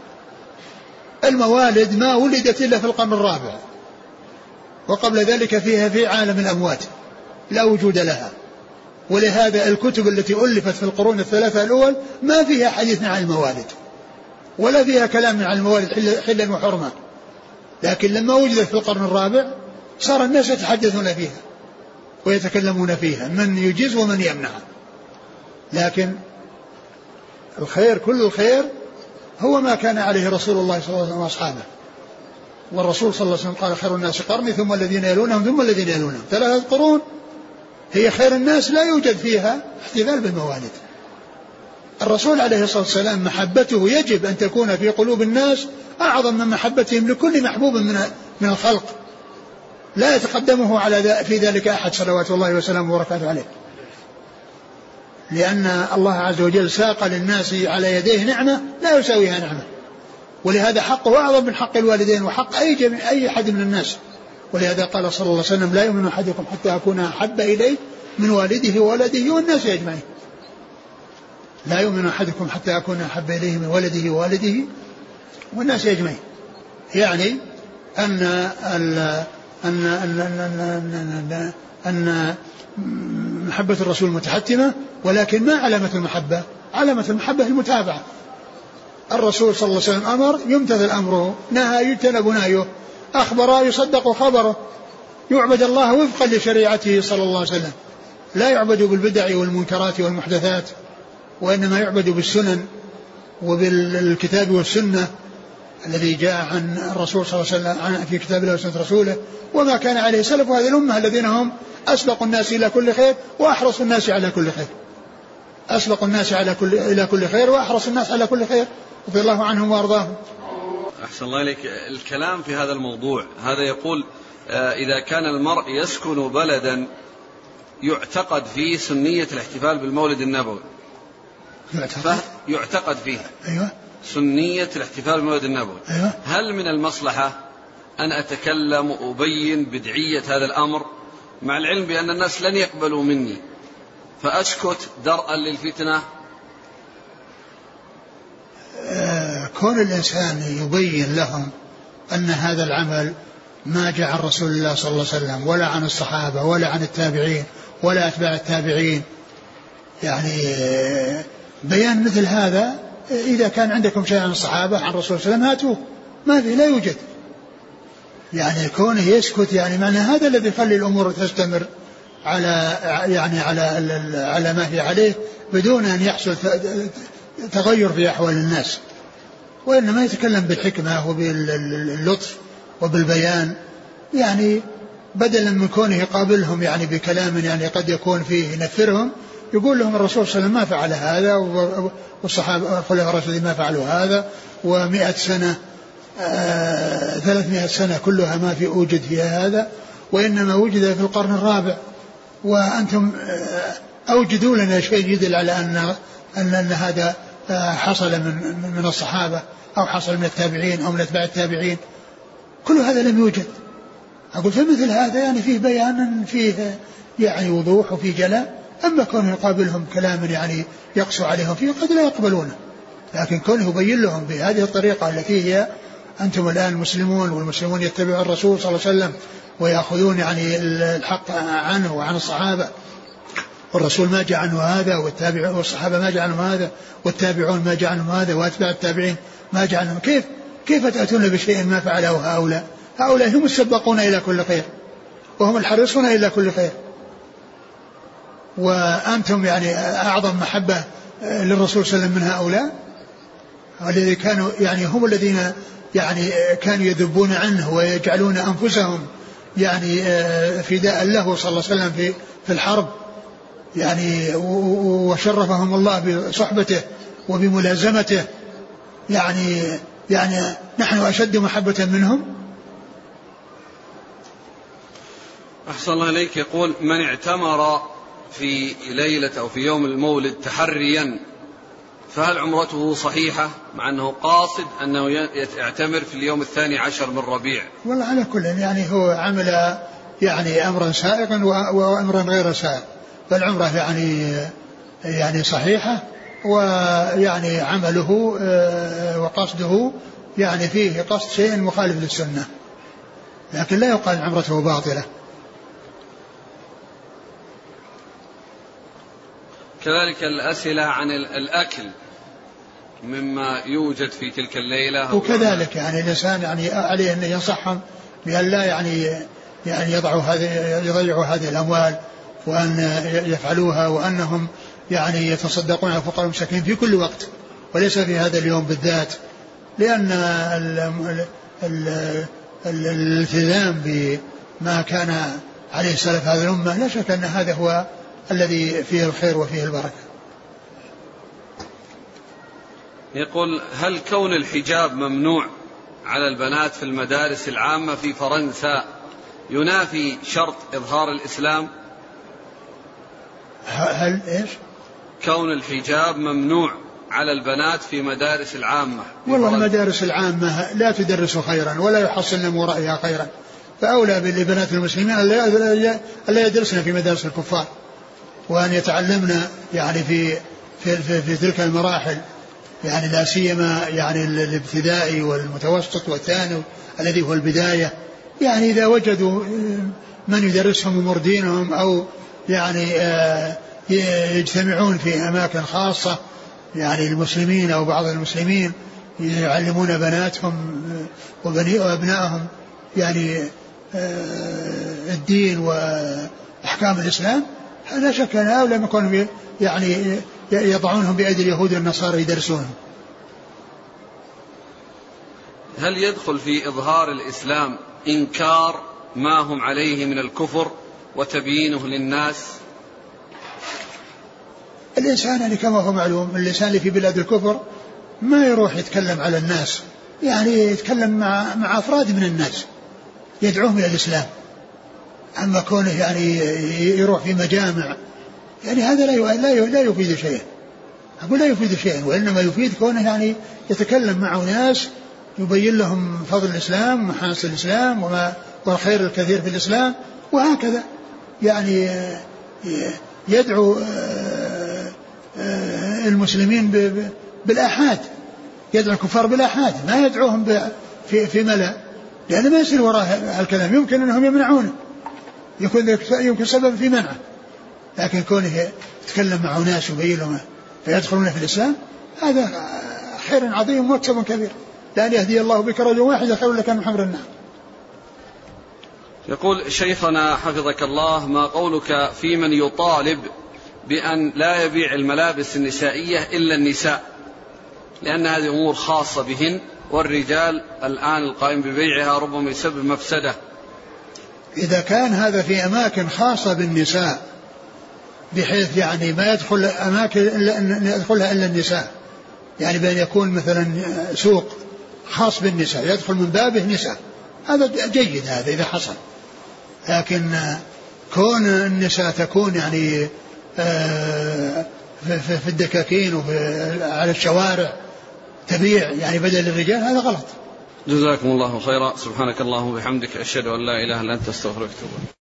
الموالد ما ولدت إلا في القرن الرابع، وقبل ذلك فيها في عالم الأموات لا وجود لها. ولهذا الكتب التي ألفت في القرون الثلاثة الأول ما فيها حديث عن الموالد ولا فيها كلام عن الموالد حلا وحرمة، لكن لما وجدت في القرن الرابع صار الناس يتحدثون فيها ويتكلمون فيها، من يجيز ومن يمنع. لكن الخير كل الخير هو ما كان عليه رسول الله صلى الله عليه وسلم وأصحابه. والرسول صلى الله عليه وسلم قال: خير الناس قرني ثم الذين يلونهم ثم الذين يلونهم. 3 قرون هي خير الناس لا يوجد فيها احتفال بالموالد. الرسول عليه الصلاة والسلام محبته يجب أن تكون في قلوب الناس أعظم من محبتهم لكل محبوب من الخلق، لا يتقدمه في ذلك أحد صلوات الله وسلامه وبركاته عليه، لأن الله عز وجل ساق للناس على يديه نعمة لا يساويها نعمة، ولهذا حقه أعظم من حق الوالدين وحق أي أحد من الناس. ولهذا قال صلى الله عليه وسلم: لا يؤمن أحدكم حتى أكون أحب إليه من والده وولده والناس أجمعين. لا يؤمن أحدكم حتى أكون أحب إليه من ولده ووالده والناس أجمعين. يعني أن محبة الرسول متحتمة، ولكن ما علامة المحبة؟ علامة المحبة المتابعة. الرسول صلى الله عليه وسلم أمر يمتثل أمره، نهى يجتنب نهيه، أخبر يصدق خبره، يعبد الله وفقا لشريعته صلى الله عليه وسلم، لا يعبد بالبدع والمنكرات والمحدثات، وإنما يعبد بالسنن وبالكتاب والسنة الذي جاء عن الرسول صلى الله عليه وسلم في كتاب الله وسنة رسوله، وما كان عليه سلف هذه الأمة الذين هم أسبق الناس إلى كل خير وأحرص الناس على كل خير. أسبق الناس إلى كل خير وأحرص الناس على كل خير، رضي الله عنهم وأرضاهم. أحسن الله إليك. الكلام في هذا الموضوع هذا يقول: إذا كان المرء يسكن بلدا يعتقد فيه سنية الاحتفال بالمولد النبوي، يعتقد فيه أيوة سنية الاحتفال بالمولد النبوي، أيوة. هل من المصلحة أن أتكلم وأبين بدعية هذا الأمر مع العلم بأن الناس لن يقبلوا مني، فأسكت درءا للفتنة؟ كون الإنسان يبين لهم أن هذا العمل ما جاء عن رسول الله صلى الله عليه وسلم ولا عن الصحابة ولا عن التابعين ولا أتباع التابعين، يعني بيان مثل هذا. إذا كان عندكم شيء عن الصحابة عن الرسول صلى الله عليه وسلم هاتوه، ما في، لا يوجد. يعني كونه يسكت يعني معنى هذا الذي يخلي الأمور تستمر على ما هي عليه بدون أن يحصل تغير في أحوال الناس، وإنما يتكلم بالحكمة وباللطف وبالبيان، يعني بدلا من كونه يقابلهم يعني بكلام يعني قد يكون فيه ينفرهم، يقول لهم الرسول صلى الله عليه وسلم ما فعل هذا، والصحابة الخلفاء الراشدين ما فعلوا هذا، 300 سنة كلها ما في أوجد فيها هذا، وإنما وجد في القرن الرابع، وأنتم أوجدوا لنا شيء يدل على أن هذا حصل من الصحابة أو حصل من التابعين أو من أتباع التابعين. كل هذا لم يوجد. أقول فمثل هذا يعني فيه بيان، فيه يعني وضوح وفيه جلاء. أما كونه يقابلهم كلام يعني يقسو عليهم فيه قد لا يقبلونه، لكن كونه يبين لهم بهذه الطريقة التي هي أنتم الآن مسلمون والمسلمون يتبعون الرسول صلى الله عليه وسلم ويأخذون يعني الحق عنه وعن الصحابة، والرسول ما جاء عنه هذا والصحابة ما جاء عنه هذا والتابعون ما جاء عنه هذا وأتباع التابعين ما جاء عنهم، كيف تأتون بشيء ما فعله هؤلاء هم السبقون إلى كل خير وهم الحريصون إلى كل خير، وأنتم يعني أعظم محبة للرسول صلى الله عليه وسلم من هؤلاء الذين كانوا يعني هم الذين يعني كانوا يذبون عنه ويجعلون أنفسهم يعني فداء له صلى الله عليه وسلم في الحرب يعني، وشرفهم الله بصحبته وبملازمته، يعني نحن أشد محبة منهم. أحسن الله إليك. يقول من اعتمر في ليلة أو في يوم المولد تحريا فهل عمرته صحيحة مع أنه قاصد أنه يعتمر في اليوم 12 من ربيع؟ والله على كل يعني هو عمل يعني أمرا سائغا وأمرا غير سائغ، فالعمرة يعني صحيحة، ويعني عمله وقصده يعني فيه قصد شيء مخالف للسنة، لكن لا يقال عمرته باطلة. كذلك الأسئلة عن الأكل مما يوجد في تلك الليلة، وكذلك يعني الإنسان يعني عليه أن ينصحهم بأن لا يعني يضيعوا هذه الأموال، وأن يفعلوها، وأنهم يعني يتصدقون على الفقراء والمساكين في كل وقت وليس في هذا اليوم بالذات، لأن الالتزام بما كان عليه سلف هذه الأمة لا شك أن هذا هو الذي فيه الخير وفيه البركة. يقول هل كون الحجاب ممنوع على البنات في المدارس العامة في فرنسا ينافي شرط إظهار الإسلام؟ هل إيش؟ كون الحجاب ممنوع على البنات في مدارس العامة. والله المدارس العامة لا تدرس خيرا ولا يحصل من ورائها خيرا، فأولى بالبنات المسلمين ألا يدرسن في مدارس الكفار، وأن يتعلمن يعني في تلك المراحل، يعني لا سيما يعني الابتدائي والمتوسط والثانوي الذي هو البداية، يعني إذا وجدوا من يدرسهم أمور دينهم أو يعني يجتمعون في أماكن خاصة يعني المسلمين أو بعض المسلمين يعلمون بناتهم وأبنائهم يعني الدين وأحكام الإسلام، لا شك أن هؤلاء لم يكونوا يعني يضعونهم بأيدي اليهود والنصارى يدرسونهم. هل يدخل في إظهار الإسلام إنكار ما هم عليه من الكفر وتبيينه للناس؟ الإنسان يعني كما هو معلوم الإنسان اللي في بلاد الكفر ما يروح يتكلم على الناس، يعني يتكلم مع أفراد من الناس يدعوهم إلى الإسلام، أما كونه يعني يروح في مجامع يعني هذا لا يفيد شيئا، أقول لا يفيد شيئا، وإنما يفيد كونه يعني يتكلم مع ناس يبين لهم فضل الإسلام ومحاسن الإسلام والخير الكثير في الإسلام، وهكذا يعني يدعو المسلمين بالآحاد، يدعو الكفار بالآحاد، ما يدعوهم في ملأ، لأن ما يصير وراء الكلام يمكن أنهم يمنعونه، يمكن سبب في منعه، لكن كونه يتكلم مع ناس ويبين لهم فيدخلون في الإسلام هذا خير عظيم ومكسب كبير، لأن يهدي الله بك رجل واحد خير لك من حمر النعم. يقول شيخنا حفظك الله ما قولك في من يطالب بأن لا يبيع الملابس النسائية إلا النساء لأن هذه أمور خاصة بهن والرجال الآن القائم ببيعها ربما يسبب مفسدة؟ إذا كان هذا في أماكن خاصة بالنساء بحيث يعني ما يدخل أماكن يدخلها إلا النساء، يعني بأن يكون مثلا سوق خاص بالنساء يدخل من بابه نساء، هذا جيد هذا إذا حصل، لكن كون النساء تكون يعني في الدكاكين وعلى الشوارع تبيع يعني بدل الرجال هذا غلط، جزاكم الله خيرا. سبحانك اللهم وبحمدك أشهد أن لا إله إلا أنت أستغفرك وأتوب إليك.